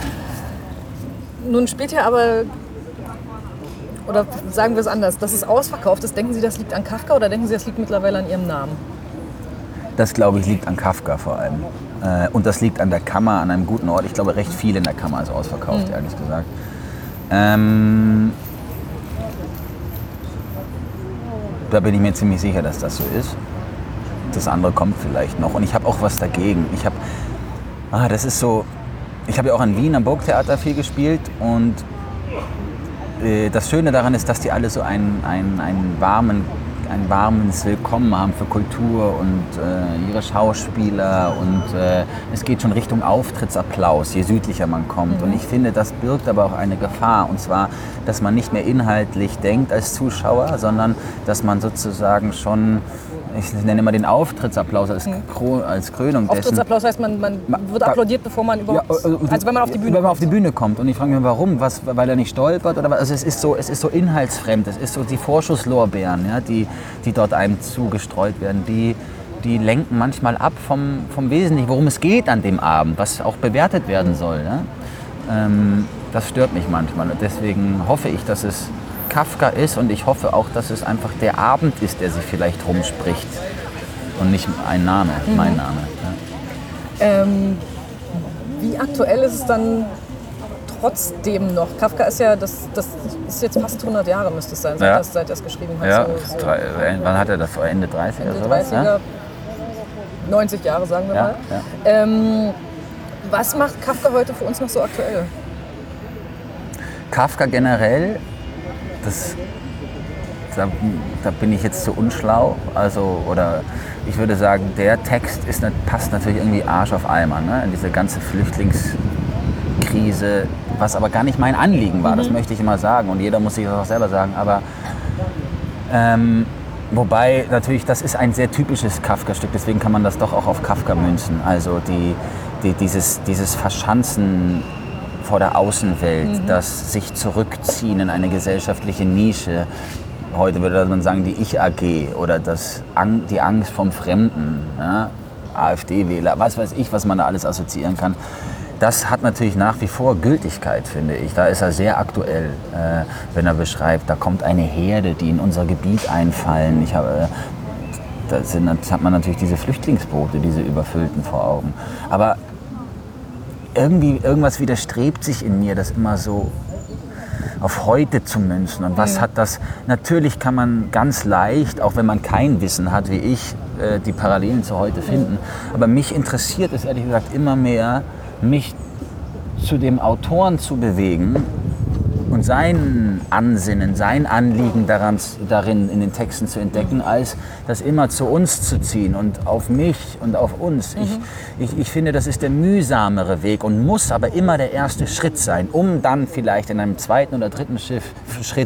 Speaker 1: Nun spielt ja aber, oder sagen wir es anders, dass es ausverkauft ist, denken Sie, das liegt an Kafka oder denken Sie, das liegt mittlerweile an Ihrem Namen?
Speaker 3: Das, glaube ich, liegt an Kafka vor allem. Äh, und das liegt an der Kammer, an einem guten Ort. Ich glaube, recht viel in der Kammer ist ausverkauft, mhm. ehrlich gesagt. Ähm, Da bin ich mir ziemlich sicher, dass das so ist. Das andere kommt vielleicht noch. Und ich habe auch was dagegen. Ich habe, ah, das ist so, ich habe ja auch in Wien am Burgtheater viel gespielt und äh, das Schöne daran ist, dass die alle so einen, einen, einen warmen, ein warmes Willkommen haben für Kultur und äh, ihre Schauspieler und äh, es geht schon Richtung Auftrittsapplaus, je südlicher man kommt. Mhm. Und ich finde, das birgt aber auch eine Gefahr, und zwar, dass man nicht mehr inhaltlich denkt als Zuschauer, sondern dass man sozusagen schon, ich nenne immer den Auftrittsapplaus als, Kro- als Krönung dessen.
Speaker 1: Auftrittsapplaus heißt, man, man wird applaudiert, bevor man überhaupt,
Speaker 3: ja, also,
Speaker 1: also wenn man auf die Bühne
Speaker 3: wenn man
Speaker 1: kommt.
Speaker 3: auf die Bühne kommt. Und ich frage mich, warum? Was, weil er nicht stolpert? Oder was? Also es ist so, es ist so inhaltsfremd. Es ist so die Vorschusslorbeeren, ja, die, die dort einem zugestreut werden. Die, die lenken manchmal ab vom, vom Wesentlichen, worum es geht an dem Abend, was auch bewertet werden soll. Ja? Ähm, das stört mich manchmal. Und deswegen hoffe ich, dass es Kafka ist, und ich hoffe auch, dass es einfach der Abend ist, der sich vielleicht rumspricht und nicht ein Name, mhm. mein Name. Ja.
Speaker 1: Ähm, wie aktuell ist es dann trotzdem noch? Kafka ist ja, das, das ist jetzt fast hundert Jahre müsste es sein, seit,
Speaker 3: ja.
Speaker 1: das, seit er es geschrieben hat.
Speaker 3: Ja.
Speaker 1: So, so.
Speaker 3: Drei, wann hat er das vor? Ende dreißiger?
Speaker 1: Ende
Speaker 3: sowas,
Speaker 1: dreißiger,
Speaker 3: ja?
Speaker 1: neunzig Jahre sagen wir
Speaker 3: ja,
Speaker 1: mal.
Speaker 3: Ja.
Speaker 1: Ähm, was macht Kafka heute für uns noch so aktuell?
Speaker 3: Kafka generell, das, da, da bin ich jetzt zu unschlau, also, oder ich würde sagen, der Text ist, passt natürlich irgendwie Arsch auf Eimer, ne? In diese ganze Flüchtlingskrise, was aber gar nicht mein Anliegen war, mhm. das möchte ich immer sagen, und jeder muss sich das auch selber sagen, aber ähm, wobei natürlich, das ist ein sehr typisches Kafka-Stück, deswegen kann man das doch auch auf Kafka münzen, also die, die, dieses, dieses Verschanzen vor der Außenwelt, mhm. das sich zurückziehen in eine gesellschaftliche Nische. Heute würde man sagen, die Ich-A G oder das, die Angst vom Fremden, ja? AfD-Wähler, was weiß ich, was man da alles assoziieren kann. Das hat natürlich nach wie vor Gültigkeit, finde ich. Da ist er sehr aktuell, äh, wenn er beschreibt, da kommt eine Herde, die in unser Gebiet einfallen. Ich habe, da sind, hat man natürlich diese Flüchtlingsboote, diese überfüllten vor Augen. Aber irgendwie, irgendwas widerstrebt sich in mir, das immer so auf heute zu münzen. Und was hat das? Natürlich kann man ganz leicht, auch wenn man kein Wissen hat wie ich, die Parallelen zu heute finden. Aber mich interessiert es ehrlich gesagt immer mehr, mich zu dem Autoren zu bewegen und sein Ansinnen, sein Anliegen daran, darin in den Texten zu entdecken, als das immer zu uns zu ziehen und auf mich und auf uns. Mhm. Ich, ich, ich finde, das ist der mühsamere Weg und muss aber immer der erste Schritt sein, um dann vielleicht in einem zweiten oder dritten Schiff, Schritt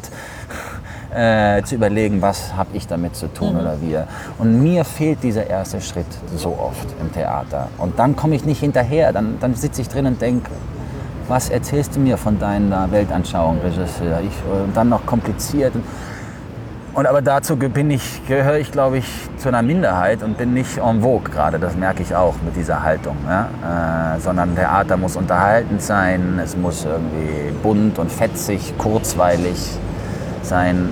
Speaker 3: äh, zu überlegen, was habe ich damit zu tun, mhm. oder wir. Und mir fehlt dieser erste Schritt so oft im Theater. Und dann komme ich nicht hinterher, dann, dann sitze ich drin und denke, was erzählst du mir von deiner Weltanschauung, Regisseur? Ich, und dann noch kompliziert. Und aber dazu bin ich, gehöre ich, glaube ich, zu einer Minderheit und bin nicht en vogue gerade. Das merke ich auch mit dieser Haltung. Ja? Äh, sondern Theater muss unterhaltend sein, es muss irgendwie bunt und fetzig, kurzweilig sein.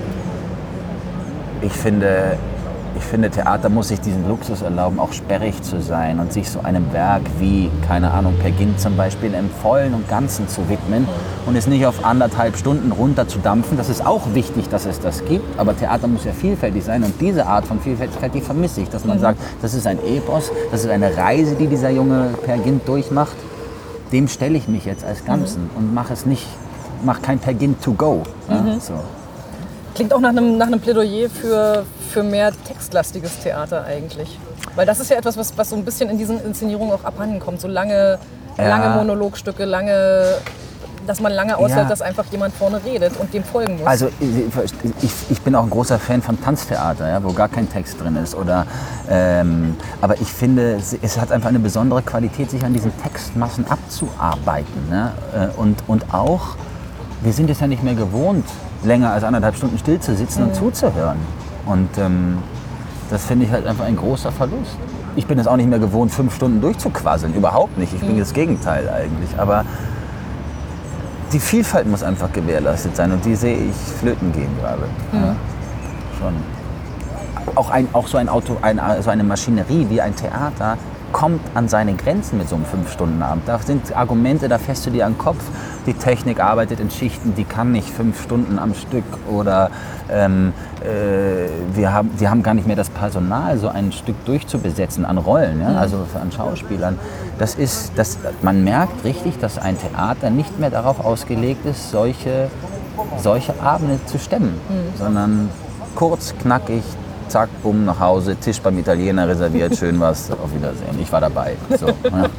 Speaker 3: Ich finde, Ich finde, Theater muss sich diesen Luxus erlauben, auch sperrig zu sein und sich so einem Werk wie, keine Ahnung, Peer Gynt zum Beispiel, im Vollen und Ganzen zu widmen und es nicht auf anderthalb Stunden runterzudampfen. Das ist auch wichtig, dass es das gibt, aber Theater muss ja vielfältig sein und diese Art von Vielfältigkeit, die vermisse ich, dass man mhm. sagt, das ist ein Epos, das ist eine Reise, die dieser junge Peer Gynt durchmacht. Dem stelle ich mich jetzt als Ganzen mhm. und mache es nicht, mache kein Peer Gynt to go. Ja,
Speaker 1: mhm.
Speaker 3: so.
Speaker 1: Klingt auch nach einem, nach einem Plädoyer für, für mehr textlastiges Theater eigentlich. Weil das ist ja etwas, was, was so ein bisschen in diesen Inszenierungen auch abhanden kommt. So lange, ja. lange Monologstücke, lange, dass man lange aushält, ja. dass einfach jemand vorne redet und dem folgen muss.
Speaker 3: Also ich, ich bin auch ein großer Fan von Tanztheater, ja, wo gar kein Text drin ist. Oder, ähm, aber ich finde, es hat einfach eine besondere Qualität, sich an diesen Textmassen abzuarbeiten. Ne? Und, und auch, wir sind es ja nicht mehr gewohnt, länger als anderthalb Stunden still zu sitzen mhm. und zuzuhören. Und ähm, das finde ich halt einfach ein großer Verlust. Ich bin es auch nicht mehr gewohnt, fünf Stunden durchzuquasseln. Überhaupt nicht. Ich mhm. bin das Gegenteil eigentlich. Aber die Vielfalt muss einfach gewährleistet sein. Und die sehe ich flöten gehen gerade. Mhm. Ja, schon. Auch, ein, auch so, ein Auto, ein, so eine Maschinerie wie ein Theater kommt an seine Grenzen mit so einem Fünf-Stunden-Abend. Da sind Argumente, da fährst du dir an den Kopf. Die Technik arbeitet in Schichten, die kann nicht fünf Stunden am Stück. Oder ähm, äh, wir, haben, wir haben gar nicht mehr das Personal, so ein Stück durchzubesetzen an Rollen, ja? Also an Schauspielern. Das ist, das, man merkt richtig, dass ein Theater nicht mehr darauf ausgelegt ist, solche, solche Abende zu stemmen, mhm. sondern kurz, knackig, zack, bumm, nach Hause, Tisch beim Italiener reserviert, schön was, auf Wiedersehen. Ich war dabei. So, ja.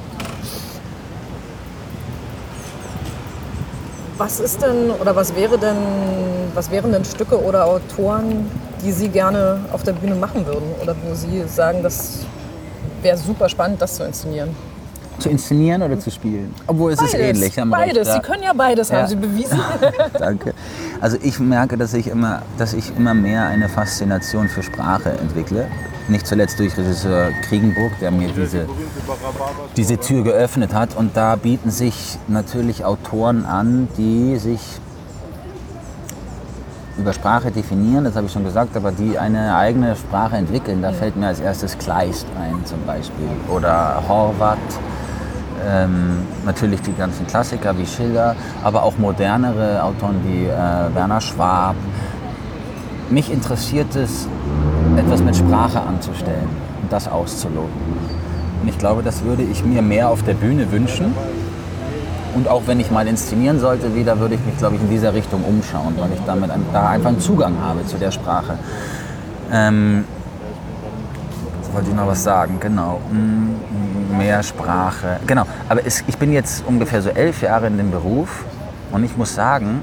Speaker 1: Was ist denn, oder was wäre denn, was wären denn Stücke oder Autoren, die Sie gerne auf der Bühne machen würden? Oder wo Sie sagen, das wäre super spannend, das zu inszenieren?
Speaker 3: Zu inszenieren oder zu spielen? Obwohl es
Speaker 1: beides,
Speaker 3: ist ähnlich. Haben
Speaker 1: beides.
Speaker 3: recht, ja.
Speaker 1: Sie können ja beides,
Speaker 3: ja.
Speaker 1: haben Sie bewiesen.
Speaker 3: Danke. Also ich merke, dass ich, immer, dass ich immer mehr eine Faszination für Sprache entwickle. Nicht zuletzt durch Regisseur Kriegenburg, der mir diese, diese Tür geöffnet hat. Und da bieten sich natürlich Autoren an, die sich über Sprache definieren, das habe ich schon gesagt, aber die eine eigene Sprache entwickeln. Da fällt mir als erstes Kleist ein zum Beispiel oder Horvath. Ähm, natürlich die ganzen Klassiker wie Schiller, aber auch modernere Autoren wie äh, Werner Schwab. Mich interessiert es, etwas mit Sprache anzustellen und das auszuloten. Und ich glaube, das würde ich mir mehr auf der Bühne wünschen. Und auch wenn ich mal inszenieren sollte wieder, würde ich mich, glaube ich, in dieser Richtung umschauen, weil ich damit ein, da einfach einen Zugang habe zu der Sprache. Ähm, jetzt wollte ich noch was sagen, genau. Mehr Sprache. Genau, aber es, ich bin jetzt ungefähr so elf Jahre in dem Beruf und ich muss sagen,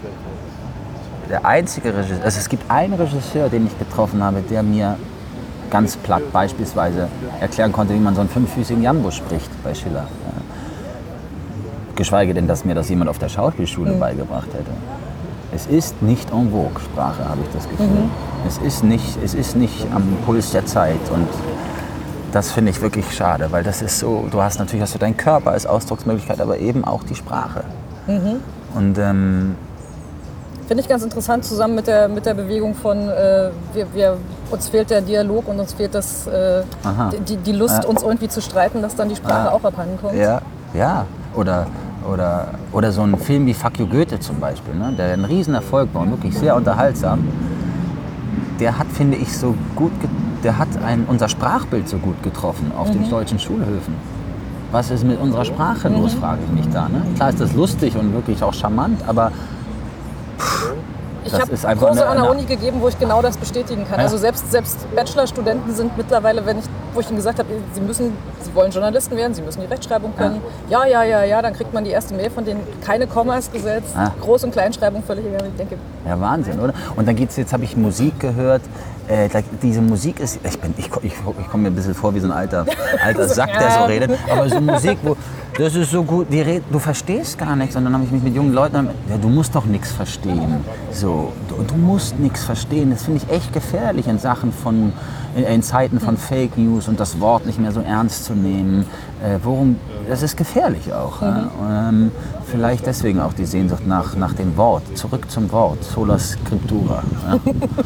Speaker 3: der einzige Regisseur, also es gibt einen Regisseur, den ich getroffen habe, der mir ganz platt beispielsweise erklären konnte, wie man so einen fünffüßigen Jambus spricht bei Schiller. Ja. Geschweige denn, dass mir das jemand auf der Schauspielschule mhm. beigebracht hätte. Es ist nicht en vogue, Sprache, habe ich das Gefühl. Mhm. Es ist nicht, es ist nicht am Puls der Zeit und das finde ich wirklich schade, weil das ist so, du hast natürlich hast du deinen Körper als Ausdrucksmöglichkeit, aber eben auch die Sprache. Mhm. Und ähm,
Speaker 1: finde ich ganz interessant, zusammen mit der, mit der Bewegung von äh, wir, wir, uns fehlt der Dialog und uns fehlt das, äh, die, die Lust, ja. uns irgendwie zu streiten, dass dann die Sprache ja. auch abhanden kommt.
Speaker 3: Ja, ja. Oder, oder, oder so ein Film wie Fuck you Goethe zum Beispiel, ne? Der ein Riesenerfolg war und wirklich sehr unterhaltsam. Der hat, finde ich, so gut, der hat ein, unser Sprachbild so gut getroffen auf mhm. den deutschen Schulhöfen. Was ist mit unserer Sprache mhm. los, frage ich mich da. Ne? Klar ist das lustig und wirklich auch charmant, aber pff,
Speaker 1: ich habe Kurse an der Uni gegeben, wo ich genau das bestätigen kann. Ja. Also selbst, selbst Bachelorstudenten sind mittlerweile, wenn ich, wo ich ihnen gesagt habe, sie müssen, sie wollen Journalisten werden, sie müssen die Rechtschreibung können. Ja, ja, ja, ja, dann kriegt man die erste Mail von denen, keine Kommas gesetzt, ja. Groß- und Kleinschreibung völlig egal. Ich denke,
Speaker 3: ja, Wahnsinn, oder? Und dann geht's, jetzt habe ich Musik gehört. Äh, diese Musik ist, ich, bin, ich, ich, ich komme mir ein bisschen vor wie so ein alter, alter Sack, der so redet, aber so Musik, wo, das ist so gut, die red, du verstehst gar nichts. Und dann habe ich mich mit jungen Leuten, ja, du musst doch nichts verstehen. So, du, du musst nichts verstehen. Das finde ich echt gefährlich in Sachen von, in, in Zeiten von Fake News und das Wort nicht mehr so ernst zu nehmen. Äh, worum, das ist gefährlich auch. Mhm. Ja? Ähm, vielleicht deswegen auch die Sehnsucht nach, nach dem Wort, zurück zum Wort, sola scriptura. Ja?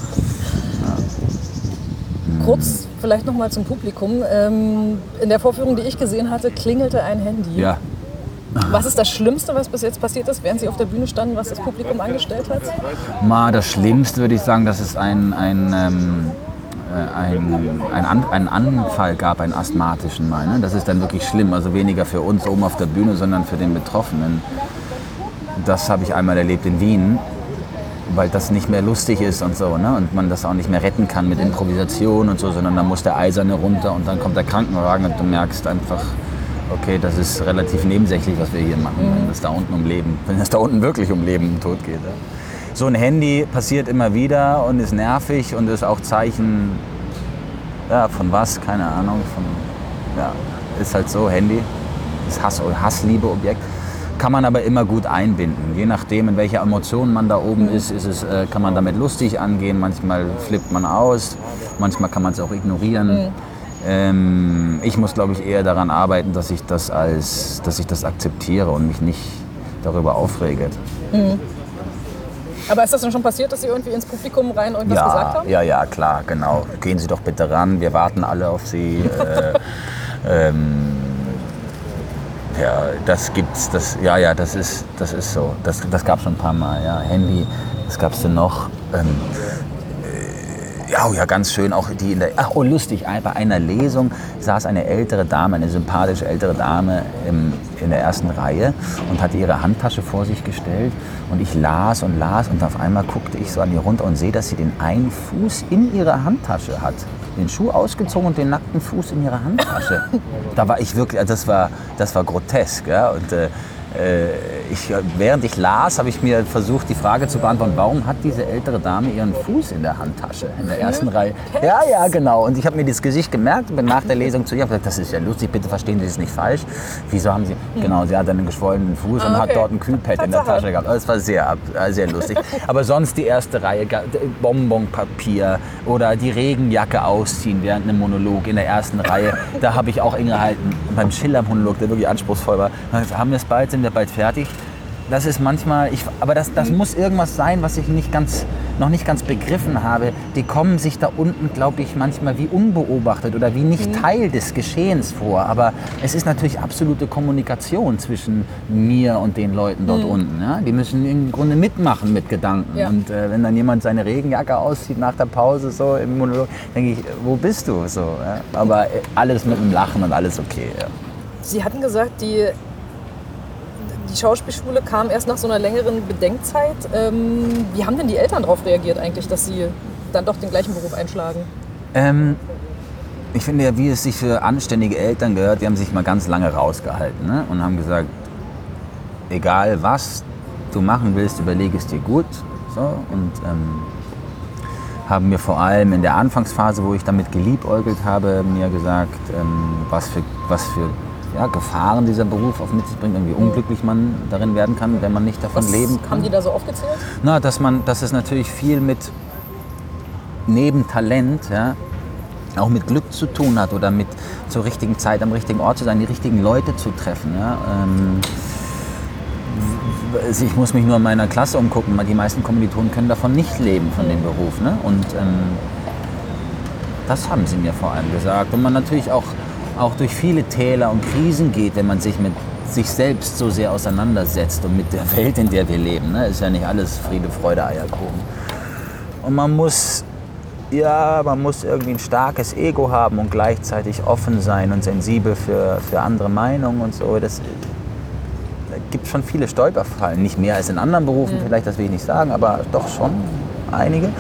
Speaker 1: Kurz vielleicht noch mal zum Publikum. Ähm, in der Vorführung, die ich gesehen hatte, klingelte ein Handy.
Speaker 3: Ja.
Speaker 1: Was ist das Schlimmste, was bis jetzt passiert ist, während Sie auf der Bühne standen, was das Publikum angestellt hat?
Speaker 3: Ma, das Schlimmste würde ich sagen, dass es ein, ein, ähm, ein, ein, An- einen Anfall gab, einen asthmatischen mal. Ne? Das ist dann wirklich schlimm. Also weniger für uns oben auf der Bühne, sondern für den Betroffenen. Das habe ich einmal erlebt in Wien, weil das nicht mehr lustig ist und so, ne? Und man das auch nicht mehr retten kann mit Improvisation und so, sondern dann muss der Eiserne runter und dann kommt der Krankenwagen und du merkst einfach, okay, das ist relativ nebensächlich, was wir hier machen, mhm. wenn es da unten um Leben, wenn es da unten wirklich um Leben und Tod geht. Ja? So ein Handy passiert immer wieder und ist nervig und ist auch Zeichen, ja, von was, keine Ahnung, von, ja, ist halt so, Handy, ist Hass, Hassliebe-Objekt. Kann man aber immer gut einbinden. Je nachdem, in welcher Emotion man da oben ist, ist es, äh, kann man damit lustig angehen. Manchmal flippt man aus, manchmal kann man es auch ignorieren. Mhm. Ähm, ich muss, glaube ich, eher daran arbeiten, dass ich das, als, dass ich das akzeptiere und mich nicht darüber aufrege.
Speaker 1: Mhm. Aber ist das denn schon passiert, dass Sie irgendwie ins Publikum rein irgendwas
Speaker 3: ja,
Speaker 1: gesagt haben?
Speaker 3: Ja, ja, klar, genau. Gehen Sie doch bitte ran, wir warten alle auf Sie. äh, Ähm, ja, das gibt's, das, ja, ja, das ist, das ist so. Das, das gab es schon ein paar Mal, ja. Handy, das gab's denn noch. Ähm, Ja, oh ja, ganz schön. Auch die in der, ach, oh, lustig, bei einer Lesung saß eine ältere Dame, eine sympathische ältere Dame im, in der ersten Reihe und hatte ihre Handtasche vor sich gestellt. Und ich las und las und auf einmal guckte ich so an ihr runter und sehe, dass sie den einen Fuß in ihrer Handtasche hat. Den Schuh ausgezogen und den nackten Fuß in ihrer Handtasche. Da war ich wirklich, also das war, das war grotesk. Ja? Und, äh, Ich, während ich las, habe ich mir versucht, die Frage zu beantworten, warum hat diese ältere Dame ihren Fuß in der Handtasche in der ersten Reihe? Ja, ja, genau. Und ich habe mir das Gesicht gemerkt und bin nach der Lesung zu ihr und gesagt, das ist ja lustig, bitte verstehen Sie es nicht falsch. Wieso haben Sie, mhm. genau, sie hat einen geschwollenen Fuß ah, und okay. hat dort ein Kühlpad in der Tasche gehabt. Das war sehr, sehr lustig. Aber sonst die erste Reihe, Bonbonpapier oder die Regenjacke ausziehen während einem Monolog in der ersten Reihe. Da habe ich auch innegehalten, beim Schiller-Monolog, der wirklich anspruchsvoll war, haben wir es bald, sind wir bald fertig. Das ist manchmal, ich, aber das, das muss irgendwas sein, was ich nicht ganz, noch nicht ganz begriffen habe. Die kommen sich da unten, glaube ich, manchmal wie unbeobachtet oder wie nicht mhm. Teil des Geschehens vor. Aber es ist natürlich absolute Kommunikation zwischen mir und den Leuten dort mhm. unten. Ja? Die müssen im Grunde mitmachen mit Gedanken. Ja. Und äh, wenn dann jemand seine Regenjacke auszieht nach der Pause so im Monolog, denke ich, wo bist du? So, ja? Aber äh, alles mit dem Lachen und alles okay. Ja.
Speaker 1: Sie hatten gesagt, die Die Schauspielschule kam erst nach so einer längeren Bedenkzeit. Ähm, wie haben denn die Eltern darauf reagiert eigentlich, dass sie dann doch den gleichen Beruf einschlagen?
Speaker 3: Ähm, ich finde ja, wie es sich für anständige Eltern gehört, die haben sich mal ganz lange rausgehalten, ne? Und haben gesagt, egal was du machen willst, überlege es dir gut. So, und ähm, haben mir vor allem in der Anfangsphase, wo ich damit geliebäugelt habe, mir gesagt, ähm, was für, was für Ja, Gefahren dieser Beruf auf mit sich bringt und wie unglücklich man darin werden kann, wenn man nicht davon
Speaker 1: Was
Speaker 3: leben kann.
Speaker 1: Haben die da so aufgezählt?
Speaker 3: Na, dass man, dass es natürlich viel mit neben Talent, ja, auch mit Glück zu tun hat oder mit zur richtigen Zeit am richtigen Ort zu sein, die richtigen Leute zu treffen. Ja. Ähm, ich muss mich nur in meiner Klasse umgucken, die meisten Kommilitonen können davon nicht leben, von dem Beruf. Ne? Und ähm, das haben sie mir vor allem gesagt. Und man natürlich auch auch durch viele Täler und Krisen geht, wenn man sich mit sich selbst so sehr auseinandersetzt und mit der Welt, in der wir leben. Ne? Ist ja nicht alles Friede, Freude, Eierkuchen. Und man muss, ja, man muss irgendwie ein starkes Ego haben und gleichzeitig offen sein und sensibel für, für andere Meinungen und so. Das, da gibt schon viele Stolperfallen. Nicht mehr als in anderen Berufen, mhm. vielleicht, das will ich nicht sagen, aber doch schon einige.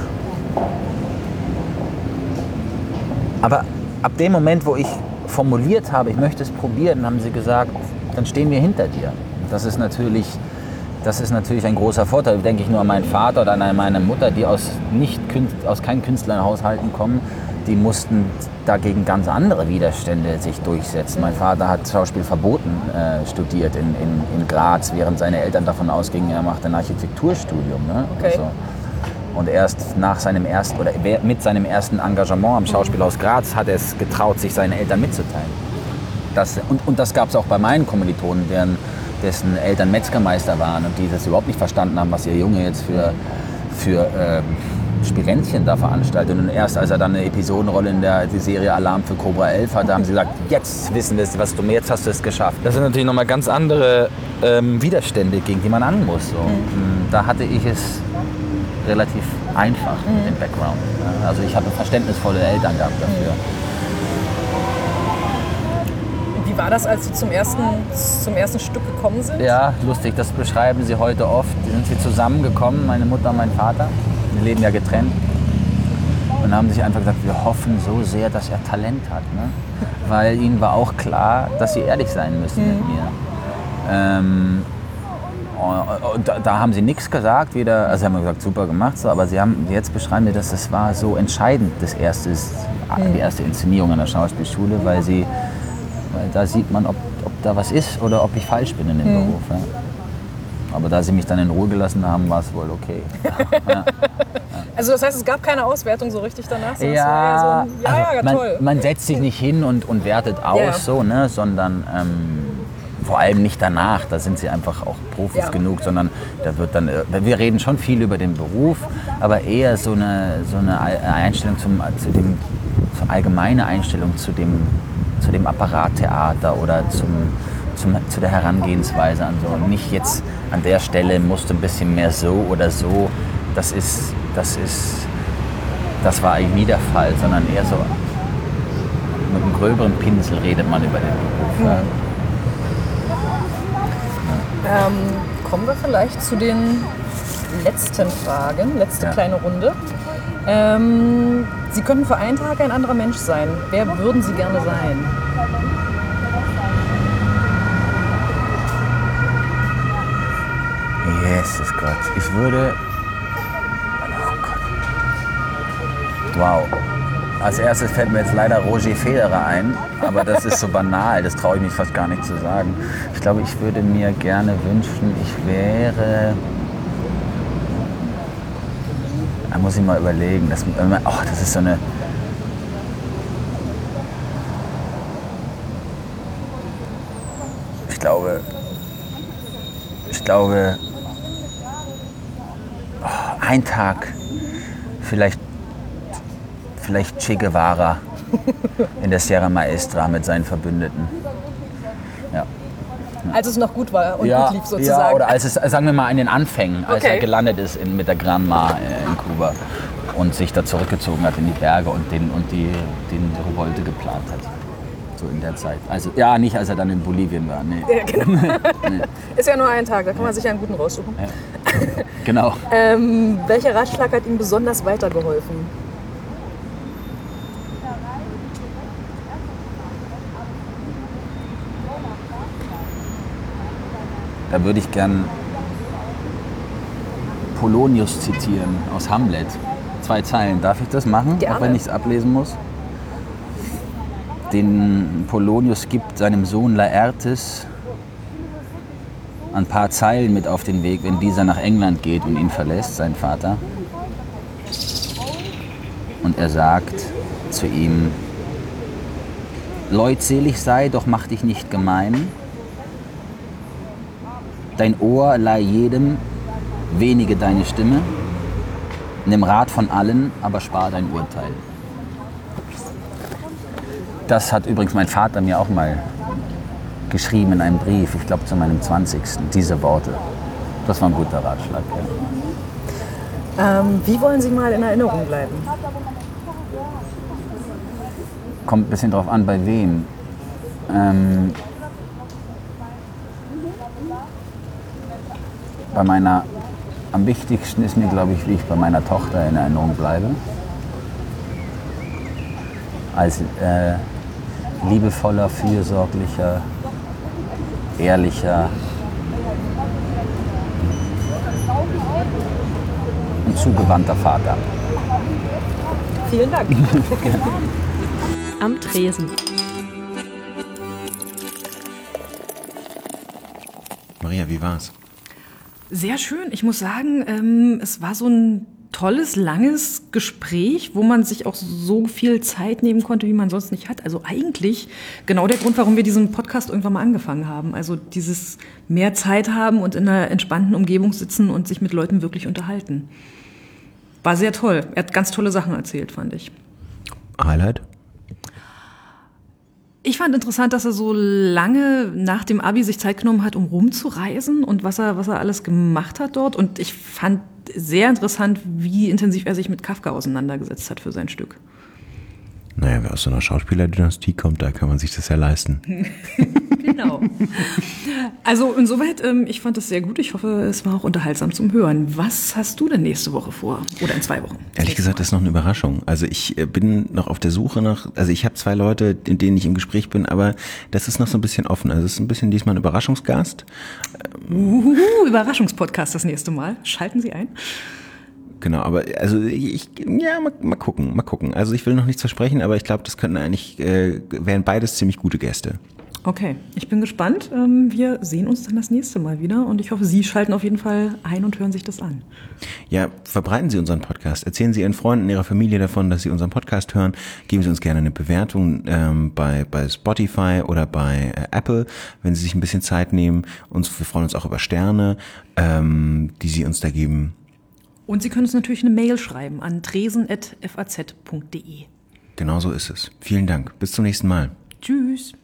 Speaker 3: Aber ab dem Moment, wo ich formuliert habe, ich möchte es probieren, haben sie gesagt, dann stehen wir hinter dir. Das ist natürlich, das ist natürlich ein großer Vorteil. Denke ich nur an meinen Vater oder an meine Mutter, die aus, nicht, aus keinen Künstlerhaushalten kommen. Die mussten dagegen ganz andere Widerstände sich durchsetzen. Mein Vater hat Schauspiel verboten äh, studiert in, in, in Graz, während seine Eltern davon ausgingen, er macht ein Architekturstudium. Ne?
Speaker 1: Okay.
Speaker 3: Also, und erst nach seinem ersten oder mit seinem ersten Engagement am Schauspielhaus Graz hat er es getraut, sich seinen Eltern mitzuteilen. Das, und, und das gab es auch bei meinen Kommilitonen, deren, dessen Eltern Metzgermeister waren und die das überhaupt nicht verstanden haben, was ihr Junge jetzt für, für äh, Spirenzchen da veranstaltet. Und erst als er dann eine Episodenrolle in der die Serie Alarm für Cobra elf hatte, haben sie gesagt, jetzt wissen wir, was du mir, jetzt hast du es geschafft. Das sind natürlich nochmal ganz andere ähm, Widerstände, gegen die man an muss. So. Mhm. Da hatte ich es relativ einfach mhm. mit dem Background. Also ich habe verständnisvolle Eltern gehabt dafür.
Speaker 1: Wie war das, als Sie zum ersten, zum ersten Stück gekommen sind?
Speaker 3: Ja, lustig, das beschreiben sie heute oft. Sind sie zusammengekommen, meine Mutter und mein Vater. Wir leben ja getrennt. Und haben sich einfach gesagt, wir hoffen so sehr, dass er Talent hat. Ne? Weil ihnen war auch klar, dass sie ehrlich sein müssen mhm. mit mir. Ähm, Und da, da haben sie nichts gesagt, weder, also sie haben gesagt, super gemacht, so, aber sie haben jetzt beschreiben wir, dass das war so entscheidend, das erste, die erste Inszenierung an der Schauspielschule, weil sie, weil da sieht man, ob, ob da was ist oder ob ich falsch bin in dem mhm. Beruf. Ja. Aber da sie mich dann in Ruhe gelassen haben, war es wohl okay. Ja. Ja.
Speaker 1: Also das heißt, es gab keine Auswertung so richtig danach? So
Speaker 3: ja,
Speaker 1: so, ja,
Speaker 3: also
Speaker 1: ja,
Speaker 3: man,
Speaker 1: toll.
Speaker 3: Man setzt sich nicht hin und, und wertet aus, yeah. so, ne, sondern ähm, vor allem nicht danach, da sind sie einfach auch Profis ja. genug, sondern da wird dann, wir reden schon viel über den Beruf, aber eher so eine, so eine Einstellung zum, zu dem, so allgemeine Einstellung zu dem, zu dem Apparattheater oder zum, zum, zu der Herangehensweise an so. Nicht jetzt an der Stelle musst du ein bisschen mehr so oder so. Das ist, das ist, das war eigentlich nie der Fall, sondern eher so mit einem gröberen Pinsel redet man über den Beruf.
Speaker 1: Mhm. Ja. Ähm, kommen wir vielleicht zu den letzten Fragen, letzte ja. kleine Runde. Ähm, Sie könnten für einen Tag ein anderer Mensch sein. Wer würden Sie gerne sein?
Speaker 3: Jesus Gott. Ich würde... Oh Gott. Wow. Als erstes fällt mir jetzt leider Roger Federer ein, aber das ist so banal, das traue ich mich fast gar nicht zu sagen. Ich glaube, ich würde mir gerne wünschen, ich wäre... Da muss ich mal überlegen. Das, oh, das ist so eine... Ich glaube... Ich glaube... Oh, ein Tag vielleicht... Vielleicht Che Guevara in der Sierra Maestra mit seinen Verbündeten. Ja.
Speaker 1: Als es noch gut war und
Speaker 3: ja,
Speaker 1: gut lief sozusagen.
Speaker 3: Ja, oder als es, sagen wir mal, in den Anfängen, als
Speaker 1: okay.
Speaker 3: er gelandet ist in, mit der Granma in Kuba und sich da zurückgezogen hat in die Berge und den, und die, den die Revolte geplant hat. So in der Zeit. Also, ja, nicht als er dann in Bolivien war. Nee.
Speaker 1: Ja, genau. nee. Ist ja nur ein Tag, da kann man sich ja einen guten raussuchen.
Speaker 3: Ja. Genau.
Speaker 1: ähm, welcher Ratschlag hat Ihnen besonders weitergeholfen?
Speaker 3: Da würde ich gern Polonius zitieren aus Hamlet. Zwei Zeilen. Darf ich das machen,
Speaker 1: Gerne.
Speaker 3: Auch wenn ich es ablesen muss? Den Polonius gibt seinem Sohn Laertes ein paar Zeilen mit auf den Weg, wenn dieser nach England geht und ihn verlässt, sein Vater. Und er sagt zu ihm: Leutselig sei, doch mach dich nicht gemein. Dein Ohr leih jedem, wenige deine Stimme. Nimm Rat von allen, aber spar dein Urteil. Das hat übrigens mein Vater mir auch mal geschrieben in einem Brief, ich glaube zu meinem zwanzigsten Diese Worte. Das war ein guter Ratschlag.
Speaker 1: Ja. Ähm, wie wollen Sie mal in Erinnerung bleiben?
Speaker 3: Kommt ein bisschen drauf an, bei wem. Ähm, Bei meiner, am wichtigsten ist mir, glaube ich, wie ich bei meiner Tochter in Erinnerung bleibe. Als äh, liebevoller, fürsorglicher, ehrlicher und zugewandter Vater.
Speaker 1: Vielen Dank.
Speaker 2: Am Tresen.
Speaker 4: Maria, wie war's?
Speaker 1: Sehr schön. Ich muss sagen, ähm, es war so ein tolles, langes Gespräch, wo man sich auch so viel Zeit nehmen konnte, wie man sonst nicht hat. Also eigentlich genau der Grund, warum wir diesen Podcast irgendwann mal angefangen haben. Also dieses mehr Zeit haben und in einer entspannten Umgebung sitzen und sich mit Leuten wirklich unterhalten. War sehr toll. Er hat ganz tolle Sachen erzählt, fand ich.
Speaker 4: Highlight?
Speaker 1: Ich fand interessant, dass er so lange nach dem Abi sich Zeit genommen hat, um rumzureisen und was er, was er alles gemacht hat dort. Und ich fand sehr interessant, wie intensiv er sich mit Kafka auseinandergesetzt hat für sein Stück.
Speaker 4: Naja, wer aus so einer Schauspielerdynastie kommt, da kann man sich das ja leisten.
Speaker 1: Genau. Also insoweit, ähm, ich fand das sehr gut. Ich hoffe, es war auch unterhaltsam zum Hören. Was hast du denn nächste Woche vor? Oder in zwei Wochen?
Speaker 4: Ehrlich gesagt, das ist noch eine Überraschung. Also ich bin noch auf der Suche nach, also ich habe zwei Leute, in denen ich im Gespräch bin, aber das ist noch so ein bisschen offen. Also es ist ein bisschen diesmal ein Überraschungsgast.
Speaker 1: Uhuhu, Überraschungspodcast das nächste Mal. Schalten Sie ein.
Speaker 4: Genau, aber also ich, ja, mal, mal gucken, mal gucken. Also ich will noch nichts versprechen, aber ich glaube, das könnten eigentlich, äh, wären beides ziemlich gute Gäste.
Speaker 1: Okay, ich bin gespannt. Wir sehen uns dann das nächste Mal wieder und ich hoffe, Sie schalten auf jeden Fall ein und hören sich das an.
Speaker 4: Ja, verbreiten Sie unseren Podcast. Erzählen Sie Ihren Freunden, Ihrer Familie davon, dass Sie unseren Podcast hören. Geben Sie uns gerne eine Bewertung ähm, bei, bei Spotify oder bei äh, Apple, wenn Sie sich ein bisschen Zeit nehmen. Uns, wir freuen uns auch über Sterne, ähm, die Sie uns da geben.
Speaker 1: Und Sie können uns natürlich eine Mail schreiben an tresen at f a z punkt d e.
Speaker 4: Genau so ist es. Vielen Dank. Bis zum nächsten Mal.
Speaker 1: Tschüss.